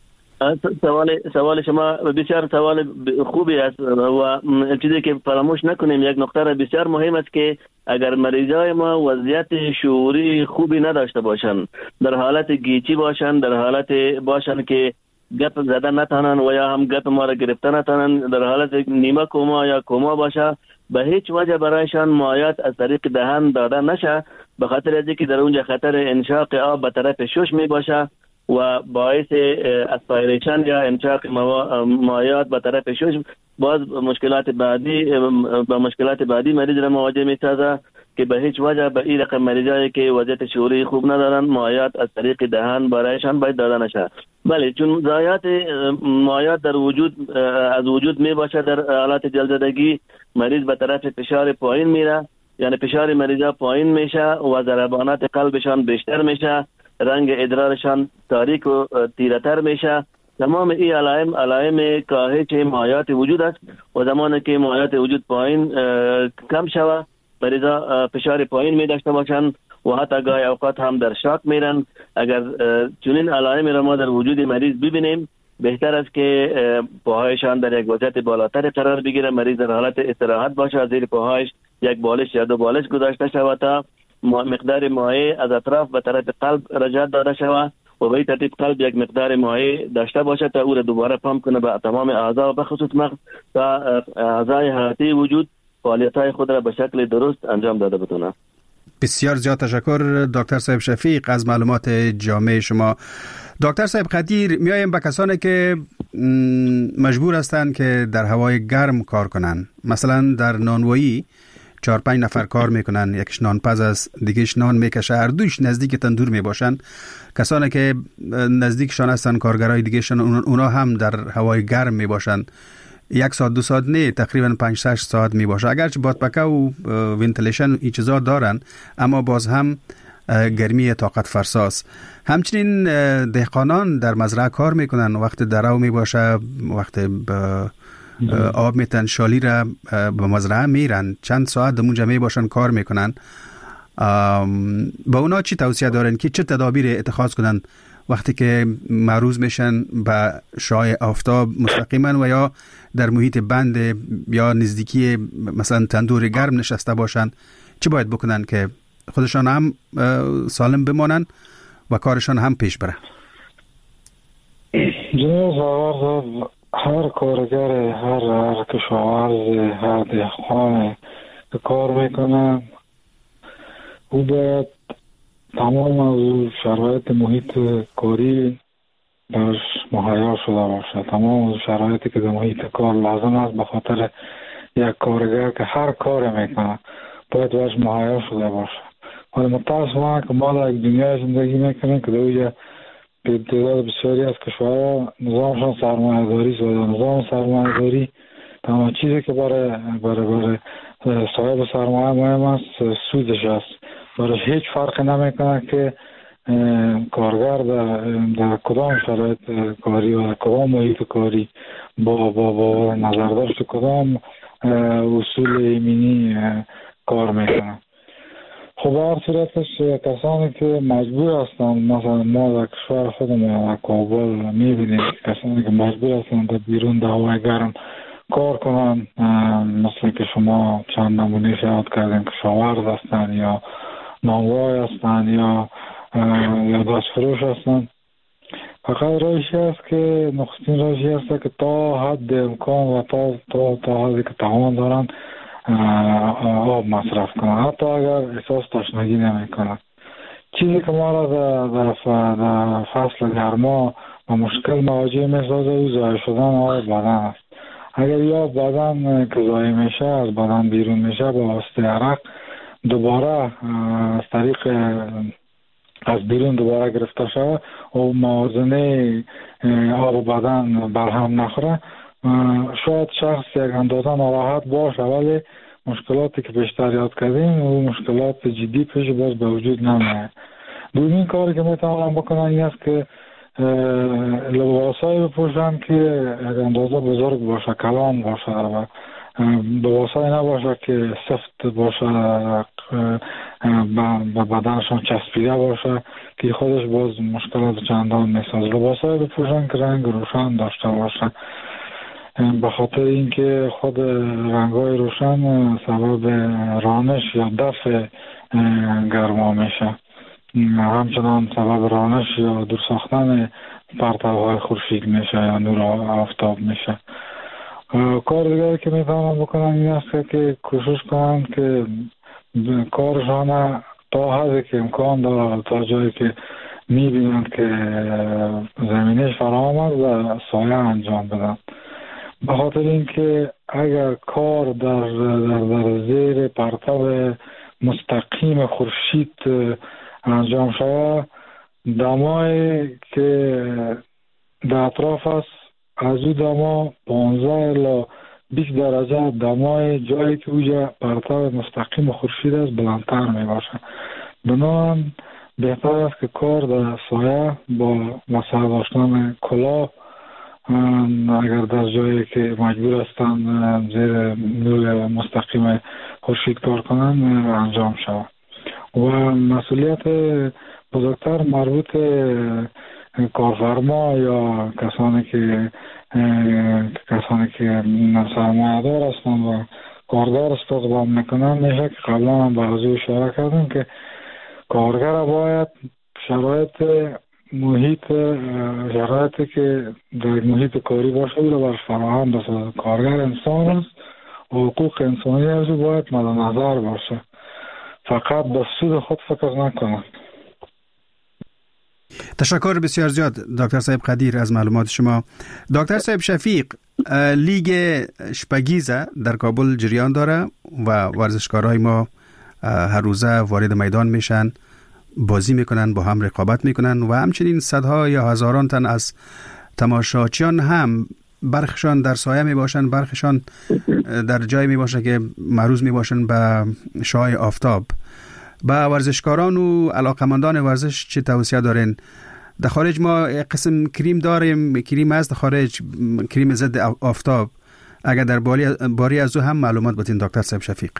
سوال شما بسیار سوال خوبی است و چیزی که فراموش نکنیم، یک نکته بسیار مهم است که اگر مریضای ما وضعیت شعوری خوبی نداشته باشند، در حالت گیچی باشند، در حالت باشند که گپ زده نتانند و یا هم گپ ما را گرفته نتانند، در حالت نیمه کوما یا کوما باشه، به هیچ وجه برایشان مایعات از طریق دهان داده نشه، به خاطر از اینکه در اونجا خطر انشاق آب به طرف شش می باشه و باعث اسپایریشن یا انشاق مایعات به طرف شش باز مشکلات بعدی مریض را مواجه می‌سازه که به هیچ وجه به این رقم مریضایی که وضعیت شعوری خوب ندارن مایعات از طریق دهان برایشان باید داده نشه. بله، چون ضایعات مایعات در وجود از وجود می باشه در حالت جلددگی، مریض به طرف فشار پایین میره، یعنی فشار مریضا پایین میشه و ضربانات قلبشان بیشتر میشه، رنگ ادرارشان تاریک و تیره‌تر میشه. تمام این علائم کاهش مایعات وجود است و زمانی که مایعات وجود پایین کم شود، مریضا فشار پایین می داشته باشند و حتی گاهی اوقات هم در شاک میرن. اگر چنین علائم را ما در وجود مریض ببینیم، بهتر است که پاهایشان در یک وضعیت بالاتر قرار بگیره، مریض در حالت استراحت باشه، زیر پاهایش یک بالش یا دو بالش گذاشته شود تا مقدار مایع از اطراف به طرف قلب رجعت داده شود و به این ترتیب قلب یک مقدار مایع داشته باشه تا او را دوباره پمپ کنه به تمام اعضا و به خصوص مغز تا اعضای حیاتی وجود فعالیت‌های خود را به شکل درست انجام داده بتونه. بسیار زیاد تشکر دکتر صاحب شفیق از معلومات جامع شما. دکتر صاحب قدیر، میایم به کسانی که مجبور هستند که در هوای گرم کار کنن، مثلا در نانوایی 4-5 نفر کار میکنن، یکیش نانپز است، دیگهش نان میکشه، هر دوش نزدیک تندور میباشن. کسانی که نزدیکشان هستن کارگرای دیگهشان، اونا هم در هوای گرم میباشن، 1 ساعت 2 ساعت نه، تقریبا 5-6 ساعت میباشه. اگرچه بادپکه و ونتیلیشن این چیزا دارن، اما باز هم گرمی طاقت فرساست. همچنین دهقانان در مزرعه کار میکنن، وقت درو میباشه، وقت آب میتن شالی را به مزرعه میرن، چند ساعت در اونجا میباشن کار میکنن. با اونا چی توصیه دارن که چه تدابیر اتخاذ کنن وقتی که معروض میشن به شعاع آفتاب مستقیما و یا در محیط بند یا نزدیکی مثلا تندور گرم نشسته باشن؟ چی باید بکنن که خودشان هم سالم بمانن و کارشان هم پیش بره؟ جناب هر کارگر، هر کشاورز، هر دهقان که کار میکنه او باید تمام از شرایط محیط کاری درش مهیا شده باشه. تمام از شرایطی که در محیط کار لازم است به خاطر یک کارگر که هر کار میکنه باید درش مهیا شده باشه. ولی متاسفانه که ما در یک دنیای زندگی میکنیم که در اونجا به تعداد بسیاری از کشورها نظامشان سرمایه داری است و نظام سرمایه داری تمام چیزی که برای صاحب سرمایه مهم است سودش است. برای هیچ فرق نمیکنه که کارگر در کدام شرایط کاری و کدام محیط کاری با نظر داشت کدام اصول ایمنی کار میکنن. خب هر صورتش کسانی که مجبور هستند، مثلا ما در کشور خودمون در کابل میبینیم کسانی که مجبور هستند در بیرون در هوای گرم کار کنن، مثل که شما چند نمونه یاد کردیم که کشاورز هستند یا نانوای هستند یا دست فروش هستند. فقط روشی هست که نخستین روشی هست که تا حد امکان و تا حدی که توان دارن آب مصرف کنن، حتی اگر احساس تشنگی نمی کنن. چیزی که ما را در فصل گرما و مشکل مواجه می سازه او ضایع شدن آب بدن است. اگر یا بدن که ضایع میشه از بدن بیرون میشه با واسطه عرق دوباره از طریق از بیرون دوباره گرفته شود و موازنه آب بدن برهم نخوره، شاید شخص یک اندازه ناراحت باشه ولی مشکلاتی که بیشتر یاد کردیم و مشکلات جدی پیش باز به وجود نمیاد. دومین کاری که میتونم بکنم این است که لباسایی بپوشم که یک اندازه بزرگ باشه، کلان باشه و لباسایی نباشه که سفت باشه به بدنشان چسبیده باشه که خودش باز مشکلات چندان میسازه. لباسایی بپوشم که رنگ روشن داشته باشه، به خاطر اینکه خود رنگ‌های روشن سبب رانش یا دفع گرما میشه، همچنان سبب رانش یا دور ساختن پرتوهای خورشید میشه یا نور آفتاب میشه. کار دیگری که میتونم بکنم این است که کوشش کنم که کارشان تا حدی که امکان داره تا جایی که میبینند که زمینش فراهم است و سایه انجام بدن، به خاطر اینکه اگر کار در زیر پرتو مستقیم خورشید انجام شود، دمایی که در اطراف است از او دما 15 الی 20 درجه دمای جایی که اوجا پرتو مستقیم خورشید است بلندتر می باشه. بنابراین بهتر است که کار در سایه با مثلا داشتن کلاه اگر در جایی که مجبور هستند زیر نور مستقیم خورشید کار کنند انجام شود. و مسئولیت بزرگتر مربوط کارفرما یا کسانی که سرمایه‌دار هستند و کارگر استقبال میکنن میشه که قبلا هم به موضوع اشاره کردیم که کارگر باید شرایطی که در محیط کاری باشه او را فراهم بسازه. کارگر انسان است و حقوق انسانی از او باید مد نظر باشه، فقط به سود خود فکر نکنند. تشکر بسیار زیاد دکتر صاحب قدیر از معلومات شما. دکتر صاحب شفیق، لیگ شپگیزه در کابل جریان داره و ورزشکارای ما هر روزه وارد میدان میشن، بازی میکنن، با هم رقابت میکنن و همچنین صدها یا هزاران تن از تماشاچیان هم برخشان در سایه میباشن، برخشان در جای میباشه که معروض میباشن به شعاع آفتاب. با ورزشکاران و علاقمندان ورزش چه توصیه دارین؟ در خارج ما قسم کریم داریم، کریم است در خارج، کریم ضد آفتاب. اگر در باری از او هم معلومات بدین دکتر صاحب شفیق.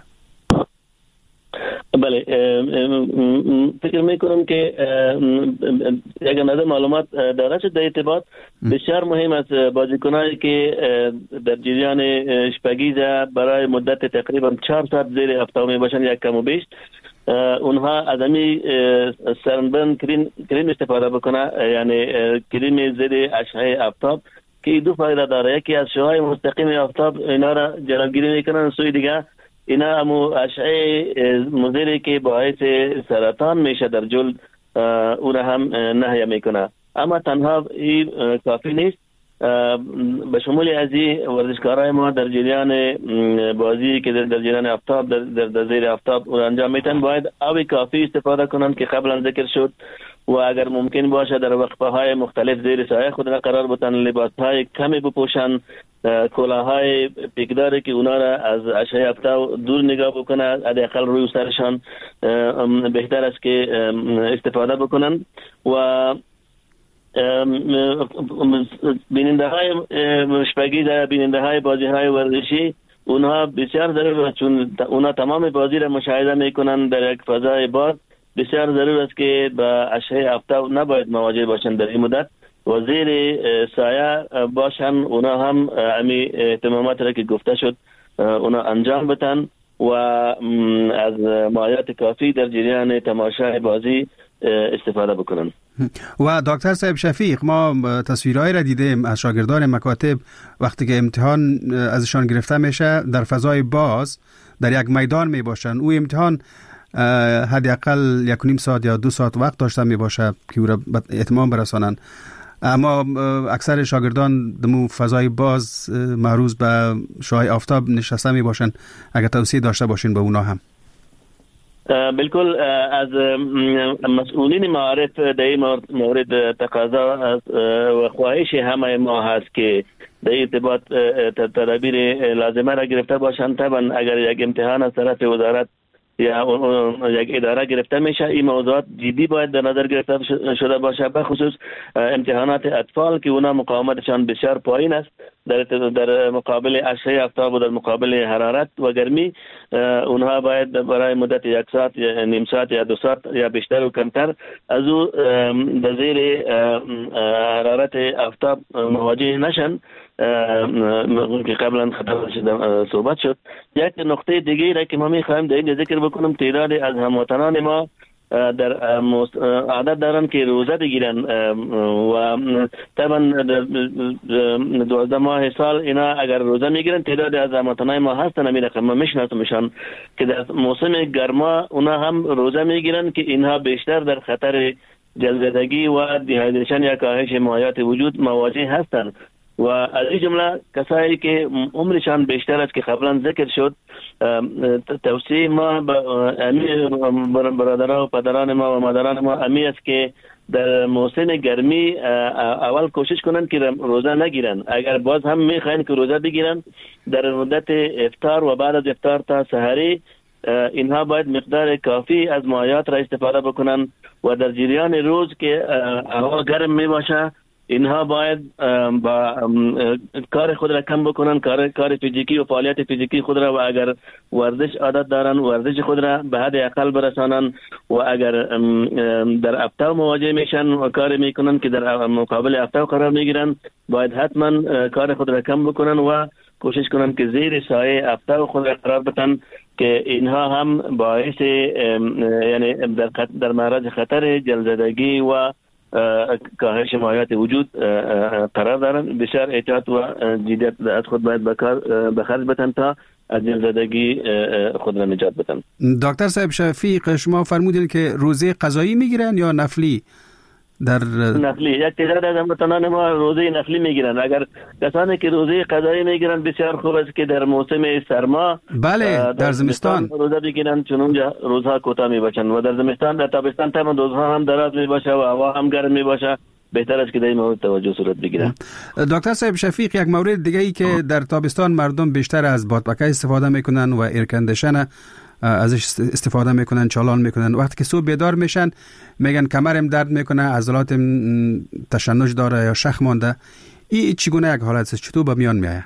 بله، فکر میکنم که یک اندازه معلومات داره. در ارتباط بسیار مهم است بازیکنانی که در جریان شپگیزه برای مدت تقریبا 4 ساعت زیر آفتاب می باشند یک کم و بیش، اونها از همی سرنبند کریم استفاده بکنه، یعنی کریم ضد اشعه آفتاب که دو فایده داره. یکی از شعاع مستقیم آفتاب اینا را جلوگیری میکنن، سوی دیگه اینا همو اشعه مضری که باعث سرطان میشه در جلد اون هم نهی میکنه. اما تنها این کافی نیست، به شمول از این ورزشکارای ما در جریان بازی که در جریان آفتاب در زیر آفتاب انجام میتن باید آب کافی استفاده کنند که قبلا ذکر شد و اگر ممکن باشه در وقفه‌های مختلف زیر سایه خود را قرار بدن، لباس‌های کمی بپوشن، کلاه‌های پیکداری که اونا را از اشعه افتاو دور نگاه بکنه، حداقل روی سرشان بهتر است که استفاده بکنن. و بیننده‌های شپگی، بیننده‌های بازی‌های ورزشی، اونها بسیار ضرور، چون اونها تمام بازی را مشاهده میکنن در یک فضای باز، بسیار ضرور است که با اشعه افتاو نباید مواجه باشند در این مدت و زیر سایه باشن. اونا هم امی اهتمامات را که گفته شد اونا انجام بدن و از مایات کافی در جریان تماشای بازی استفاده بکنن. و دکتر صاحب شفیق، ما تصویرهایی را دیدیم از شاگردان مکاتب وقتی که امتحان ازشان گرفته میشه در فضای باز در یک میدان می باشن. او امتحان حداقل 1.5 ساعت یا 2 ساعت وقت داشته می باشه که او را به اتمام برسانن، اما اکثر شاگردان در فضای باز معروض به شعاع آفتاب نشسته می باشن. اگر توصیه داشته باشین به اونا هم. بالکل، از مسئولین معارف در این مورد تقاضا و خواهش همه ما هست که در ارتباط تدابیر لازمه را گرفته باشند. طبعا اگر یک امتحان از طرف وزارت یا یک اداره گرفته میشه، این موضوعات جدی باید در نظر گرفته شده باشه، به خصوص امتحانات اطفال که اونا مقاومتشان بسیار پایین است در مقابل اشعه آفتاب و در مقابل حرارت و گرمی. اونها باید برای مدت 1 ساعت یا نیم ساعت یا 2 ساعت یا بیشتر و کمتر از او در زیر حرارت آفتاب مواجه نشن که قبلا صحبت شد. یک نقطه دیگه را که ما میخوایم در اینجا ذکر بکنم، تعداد از هموطنان ما در عادت دارن که روزه بگیرن و طبعا 12 ماه سال اینا اگر روزه میگیرن، تعداد از هموطنان ما هستن همین رقم ما میشناسمشان که در موسم گرما اونا هم روزه میگیرن که اینها بیشتر در خطر جلدگی و دیهایدریشن یا کاهش مایات وجود مواجه هستند. و از این جمله کسایی که عمرشان بیشتر است که قبلا ذکر شد، توصیه ما به برادران و پدران ما و مادران ما امی است که در موسم گرمی اول کوشش کنند که روزه نگیرن. اگر باز هم میخواین که روزه بگیرن، در مدت افطار و بعد از افطار تا سحری اینها باید مقدار کافی از مایات را استفاده بکنن و در جریان روز که هوا گرم می باشه اینها باید با کار خود را کم بکنن، کار فیزیکی و فعالیت فیزیکی خود را، و اگر ورزش عادت دارن ورزش خود را به حد اقل برسانن و اگر در افتاو مواجه میشن و کار میکنن که در مقابل افتاو قرار میگیرن، باید حتما کار خود را کم بکنن و کوشش کنن که زیر سایه افتاو خود را قرار بدن که اینها هم باعث یعنی در معرض خطر جلزدگی و کاهش مایات وجود قرار دارن. بسیار احتیاط و جدیت از خود باید به خرج بدن تا از جلزدگی خود را نجات بدن. دکتر صاحب شفیق، شما فرمودین که روزه قضایی میگیرن یا نفلی؟ در نفلی یک تعداد از هموطنان ما روزه نفلی میگیرن. اگر کسانی که روزه قضایی میگیرن بسیار خوب است که در موسم سرما بله در زمستان روزه بگیرن، چون اونجا روزها کوتاه میباشن و در زمستان در تابستان تمام روزها هم دراز میباشه و هوا هم گرم میباشه. بهتر است که در این مورد توجه صورت بگیرن. دکتر صاحب شفیق، یک مورد دیگه ای که در تابستان مردم بیشتر از بادپکه استفاده میکنن و ایرکندیشن ازش استفاده میکنن، چالان میکنن. وقتی که صبح بیدار میشن میگن کمرم درد میکنه، عضلاتم تشنج داره یا شخم مانده. این چگونه یک حالت است؟ چطور به میان میایه؟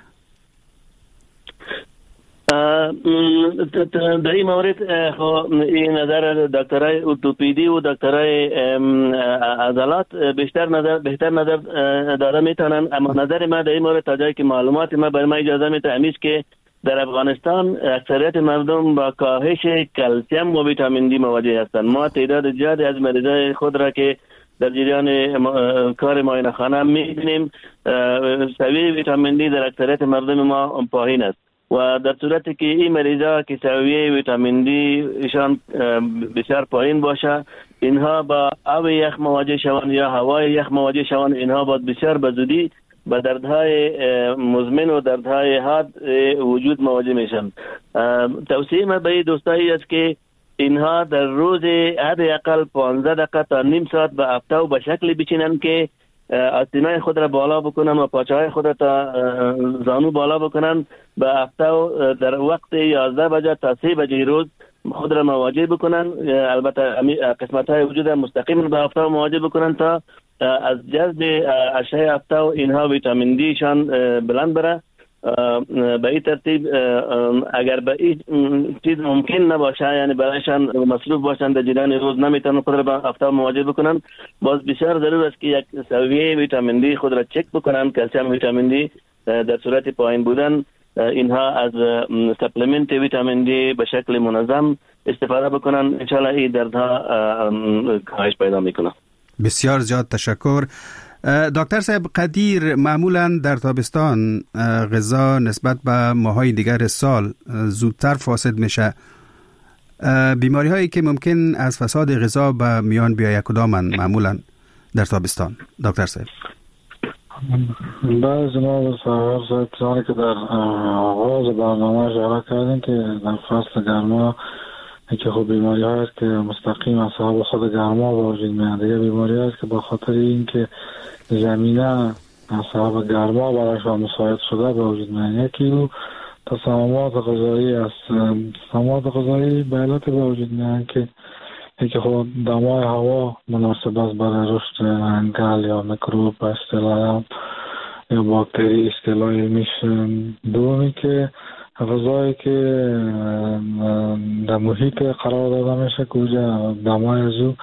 در این مورد این نظر دکترای ارتوپدی و دکترای عضلات بهتر نظر داده میتونن، اما نظر ما در این مورد تا جایی که معلومات ما برای ما اجازه میده امیست که در افغانستان اکثریت مردم با کاهش کلسیم و ویتامین دی مواجه هستند. ما تعداد زیادی از مریضای خود را که در جریان کار معاینه خانه می‌بینیم سویه ویتامین دی در اکثریت مردم ما پایین است و در صورتی که این مریضا که سویه ویتامین دی ایشان بسیار پایین باشه، اینها با آب یخ مواجه شوند یا هوای یخ مواجه شوند، اینها باید بسیار به زودی با دردهای مزمن و دردهای حاد وجود مواجه میشن. توصیه من به دوستایی است که اینها در روز حداقل 15 دقیقه تا نیم ساعت به ابتو به شکلی بچینن که آستینای خود را بالا بکنن و پاچه‌های خود را تا زانو بالا بکنن. به ابتو در وقت 11 بجه تا 3 بجه روز خود را مواجه بکنن. البته قسمت‌های وجود مستقیم به ابتو مواجه بکنن تا از جذب اشعه ابتو اینها ویتامین دی شان بلند بره. به این ترتیب اگر به این چیز ممکن نباشه، یعنی برایشان مصروف باشن در جریان روز نمیتونن خود را به افطار مواجه بکنن، باز بسیار ضرور است که یک سویه ویتامین دی خود را چک بکنن. کلسیم ویتامین دی در صورت پایین بودن اینها از سپلمنت ویتامین دی به شکل منظم استفاده بکنن. انشالله این دردها کاهش پیدا میکنه. بسیار زیاد تشکر. دکتر صاحب قدیر، معمولا در تابستان غذا نسبت به ماهای دیگر سال زودتر فاسد میشه. بیماری هایی که ممکن از فساد غذا به میان بیاید کدامن معمولا در تابستان دکتر صاحب؟ بله جناب صاحب که در آغاز برنامه اشاره کردیم که در فصل گرما که خب بیماری هست که مستقیم اصحاب خود گرما به وجود میاد. دیگه بیماری هست که با خاطر این که زمینه اصحاب گرما برایشان مساعد شده به وجود میاد. یکی او تسممات غذایی است. تسممات غذایی به علت به وجود میاد که یکی خب دمای هوا مناسب است برای رشد انگل یا میکروب به اصطلاح یا باکتری اصطلاح میشه. دومی که غذایی که در محیط قرار داده میشه کجا دمای از او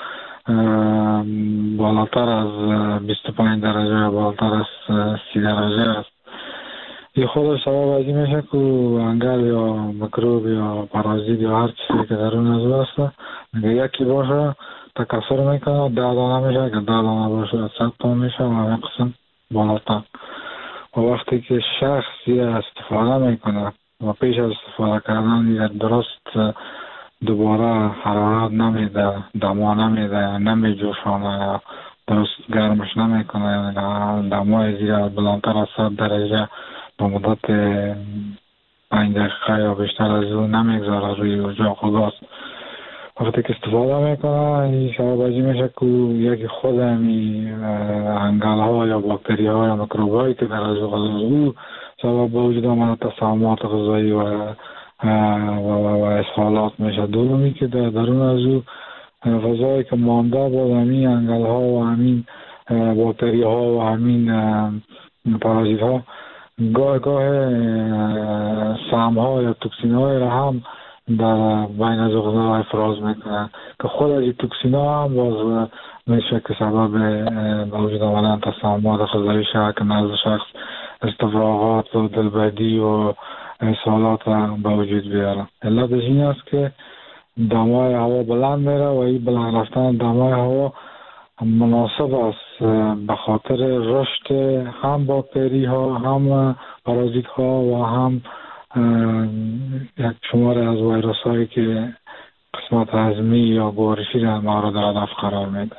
بالاتر از 25 درجه یا بالاتر از 30 درجه است. این خودش سبب از این میشه که انگل یا میکروب یا پارازیت یا هر چیزی که در اون از است اگه یکی باشه تکثر میکنه 10 دانه میشه، اگه 10 دانه باشه 100 تا میشه و همین قسم بالاتر. و وقتی که شخصی استفاده میکنه و پیش از استفاده کردن درست دوباره حرارت نمیده، دما نمیده، نمیجوشانه، درست گرمش نمیکنه، دمای زیر بلندتر از 100 درجه به مدت 5 دقیقه یا بیشتر از اون نمیگذاره روی اجاق و گاز. وقتی که استفاده میکنه این سبب ازی میشه که یکی خود همی انگل ها یا باکتری ها یا میکروب هایی که در از او سبب به وجود آمده تسممات غذایی و اسهالات میشه. دومی که در درون از او غذایی که مانده با همین انگل ها و همین باکتری ها و همین پارازیت ها گاه سم ها یا توکسین های را هم در بین از غذا افراز میکنن که خود از این توکسین ها هم باز میشه که سبب به وجود آمدن تسممات غذایی شد که نزد شخص استفراغات و دلبدی و اسهالات به وجود بیاره. علت این است که دمای هوا بلند میره و این بلند رفتن دمای هوا مناسب است به خاطر رشد هم باکتری ها، هم پارازیت ها و هم یک شمار از ویروس هایی که قسمت هضمی یا گوارشی را مورد هدف قرار میده.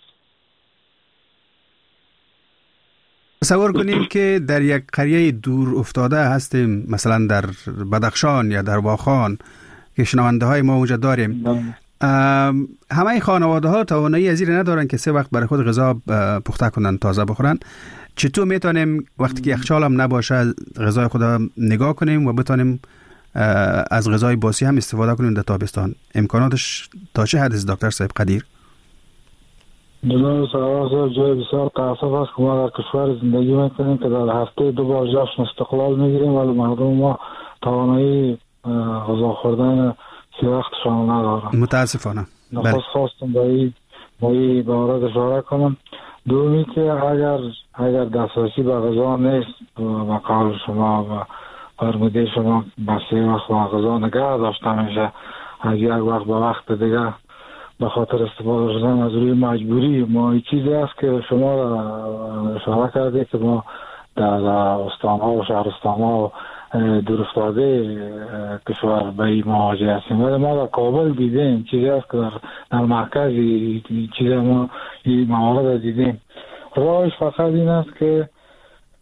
تصور کنیم که در یک قریه دور افتاده هستیم، مثلا در بدخشان یا در واخان که شنونده های ما اونجا داریم. همه خانواده ها توانایی از این ندارن که 3 وقت برای خود غذا پخته کنن، تازه بخورن. چطور میتونیم وقتی که یخچال هم نباشه غذای خود نگاه کنیم و بتونیم از غذای باسی هم استفاده کنیم در تابستان؟ امکاناتش تا چه حد است دکتر صاحب قدیر؟ جناب صاحب جای بسیار تاسف است که ما در کشور زندگی میکنیم که در هفته 2 بار جشن استقلال میگیریم ولی مردم ما توانایی غذا خوردن 3 وقتشان ندارن متاسفانه. نخواست خواستم با این بارد اشاره کنم. دومی که اگر دسترسی به غذا نیست و قول شما و فرموده شما به 3 وقت و غذا نگه داشته میشه، از یک وقت به وقت دیگه به خاطر استفاده شدن از روی مجبوری ما این چیزی است که شما اشاره کردید که ما در استان‌ها و شهرستان‌ها و دور افتاده کشور به این مواجه هستیم ولی ما در کابل دیدیم چیزی است که در مرکز چیزی ما این موارد دیدیم. راهش فقط این است که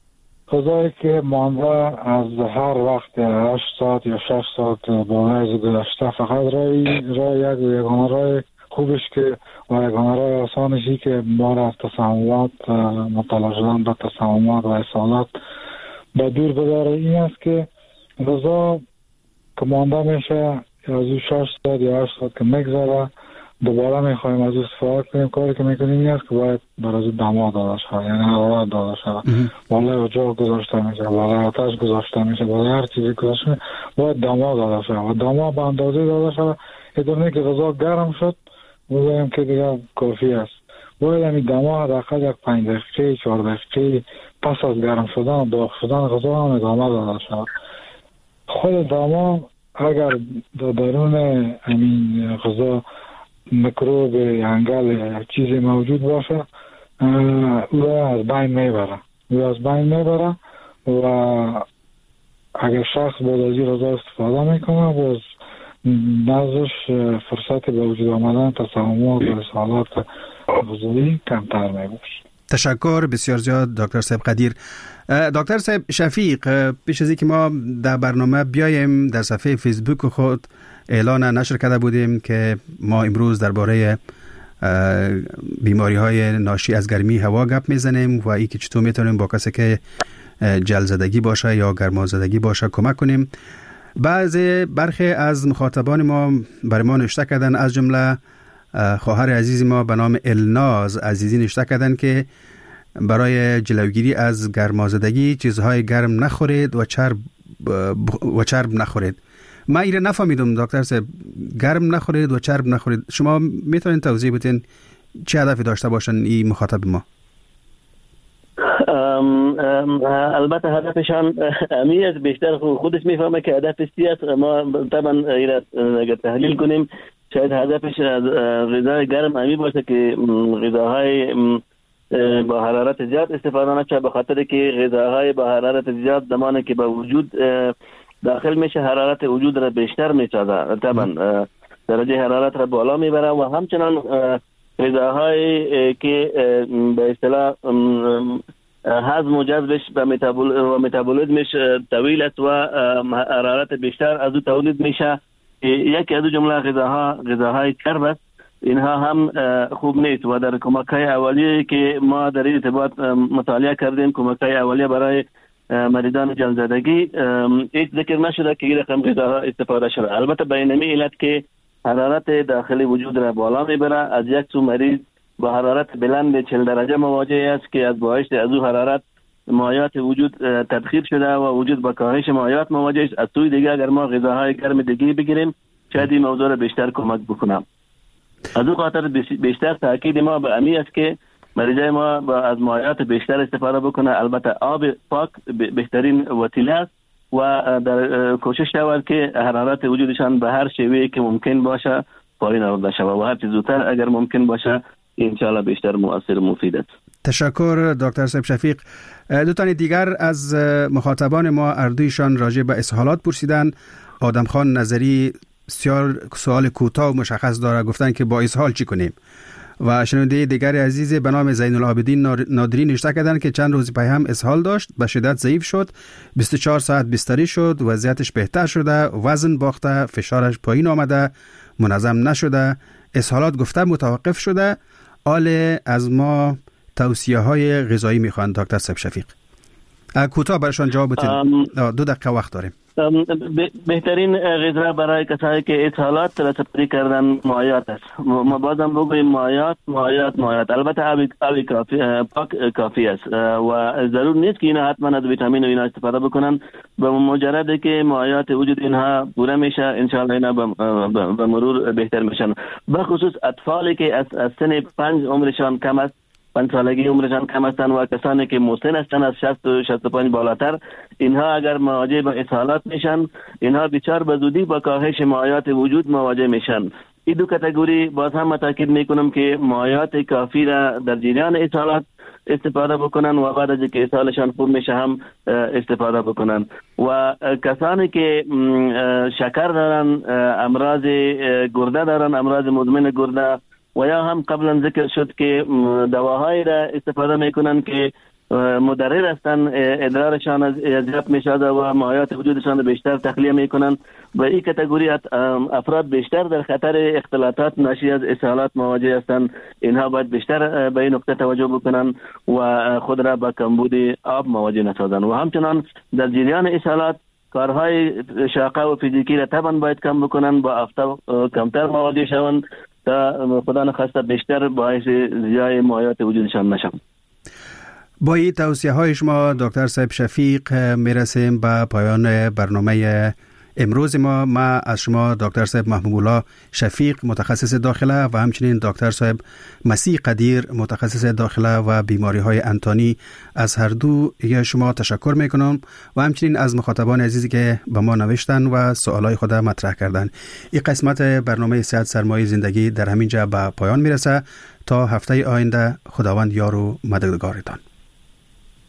غذایی که مانده از هر وقت 8 ساعت یا 6 ساعت بالای گذشته فقط یگانه رای خوبش که و یگانه رای آسانشی که ما از تسممات مطلع شدن به تسممات و اسهالات به دور بداره این است که غذا که مانده میشه از او 6 ساعت یا 8 ساعت که میگذره دوباره میخوایم از او استفاده کنیم. کاری که میکنیم این است که باید بر از او دما داده شود، یعنی حرارت داده شود، بالای اجاق گذاشته میشه، بالای آتش گذاشته میشه، بالای هر چیزی گذاشته میشه باید دما داده شود و دما به اندازه داده شود ادامه که غذا گرم شد بگویم که دیگه کافی است. باید همین دما حداقل یک 5 دقیقه 4 دقیقه پس از گرم شدن و داغ شدن غذا هم ادامه داده شود. خود دما اگر در درون همین غذا میکروب انگل یا چیزی موجود باشه او را از بین میبره و اگر شخص بعد از این غذا استفاده میکنه باز نزدش فرصت به وجود آمدن تسممات و اسهالات غذایی کمتر میباشه. تشکر بسیار زیاد دکتر صاحب قدیر. دکتر صاحب شفیق، پیش از اینکه ما در برنامه بیایم در صفحه فیسبوک خود اعلان نشر کرده بودیم که ما امروز درباره بیماری های ناشی از گرمی هوا گپ میزنیم و ای که چطور میتونیم با کسی که جل زدگی باشه یا گرما زدگی باشه کمک کنیم. برخی از مخاطبان ما برای ما نوشته کردن، از جمله خواهر عزیز ما به نام الناز عزیزی نوشته کردن که برای جلوگیری از گرمازدگی چیزهای گرم نخورید و چرب نخورید. من ایره نفهمیدم دکتر صاحب، گرم نخورید و چرب نخورید، شما میتونید توضیح بدین چه هدفی داشته باشن این مخاطب ما؟ البته هدفشان امیت بیشتر خودش میفهمه که هدف چیست. ما طبعا اگر تحلیل کنیم شاید هدفش از غذای گرم امی باشه که غذاهای با حرارت زیاد استفاده نشه، به خاطر که غذاهای با حرارت زیاد زمانی که به وجود داخل میشه حرارت وجود را بیشتر میسازه، طبعا درجه حرارت را بالا میبره و همچنان غذاهایی که به اصطلاح هضم و جذبش و متابولیسمش طویل است و حرارت بیشتر از او تولید میشه. یکی از جمله غذاهای چرب است، اینها هم خوب نیست و در کمک‌های اولیه که ما در این ارتباط مطالعه کردیم، کمک‌های اولیه برای مریضان جلزدگی هیچ ذکر نشده که این رقم غذاها استفاده شده. البته به این علت که حرارت داخلی وجود را بالا میبره، از یک سو مریض با حرارت بلند 40 درجه مواجه است که از باعث از او حرارت مایعات وجود تبخیر شده و وجود با کاهش مایعات مواجه است. از سوی دیگه اگر ما غذاهای گرم دیگه بگیریم شاید این موضوع را بیشتر کمک بکنم. از اون خاطر بیشتر تاکید ما به امی است که مریضای ما از مایعات بیشتر استفاده بکنه. البته آب پاک بهترین وسیله است و در کوشش شود که حرارت وجودشان به هر شیوهی که ممکن باشه پایین آورده شود و هر چه زودتر اگر ممکن باشه انشالله بیشتر مؤثر و مفید است. تشکر دکتر صاحب شفیق. دو تن دیگر از مخاطبان ما اردویشان راجع به اسهالات پرسیدن. آدم خان نظری سوال کوتاه و مشخص داره، گفتن که با اسهال چی کنیم؟ و شنونده دیگر عزیز به نام زین العابدین نادری نوشته کردن که چند روز پیش هم اسهال داشت، به شدت ضعیف شد، 24 ساعت بستری شد، وضعیتش بهتر شده، وزن باخته، فشارش پایین آمده، منظم نشده، اسهالات گفته متوقف شده. آل از ما توصیه های غذایی میخوان دکتر صاحب شفیق. کوتاه برشان جواب بدین، 2 دقیقه وقت داریم. بهترین غذا برای کسایی که اسهالات را سپری کردن مایعات است. ما بازم بگویم مایعات. البته آب کافی است و ضرور نیست که اینا حتما از ویتامین و اینا استفاده بکنن. به مجرد که مایعات وجود اینها پوره میشه انشالله اینا به مرور بهتر میشن. به خصوص اطفالی که از سن 5 عمرشان کم است، 5 سالگی عمرشان کم هستند و کسانی که مسن هستند از 60 و 65 بالاتر، اینها اگر مواجه با اسهالات میشن اینها بسیار به زودی با کاهش مایعات وجود مواجه میشن. این دو کاتگوری باز هم تاکید میکنم که مایعات کافی را در جریان اسهالات استفاده بکنن و بعد از که اسهالشان خوب میشه هم استفاده بکنن. و کسانی که شکر دارن، امراض گرده دارن، امراض مزمن گرده و یا هم قبلا ذکر شد که دواهایی را استفاده میکنن که مضرر هستند، ادرارشان اضافه می شود و مایعات وجودشان بیشتر تخلیه می کنند و این کاتگوری افراد بیشتر در خطر اختلاطات ناشی از اسهالات مواجه هستند. اینها باید بیشتر به این نکته توجه بکنند و خود را با کمبود آب مواجه نسازند و همچنان در جریان اسهالات کارهای شاقه و فیزیکی را طبعا باید کم بکنند، با آفتاب کمتر مواجه شوند تا خدا نخواسته بیشتر باعث زیای مایعات وجودشان نشوند. با این توصیه های شما دکتر صاحب شفیق میرسیم به پایان برنامه امروز ما از شما دکتر صاحب محبوب الله شفیق متخصص داخله و همچنین دکتر صاحب مسیح قدیر متخصص داخله و بیماری های انتانی از هر دو شما تشکر میکنم و همچنین از مخاطبان عزیزی که به ما نوشتن و سوالای خود مطرح کردن. این قسمت برنامه صحت سرمایه زندگی در همین جا به پایان میرسه. تا هفته آینده خداوند یار و مددگارتان.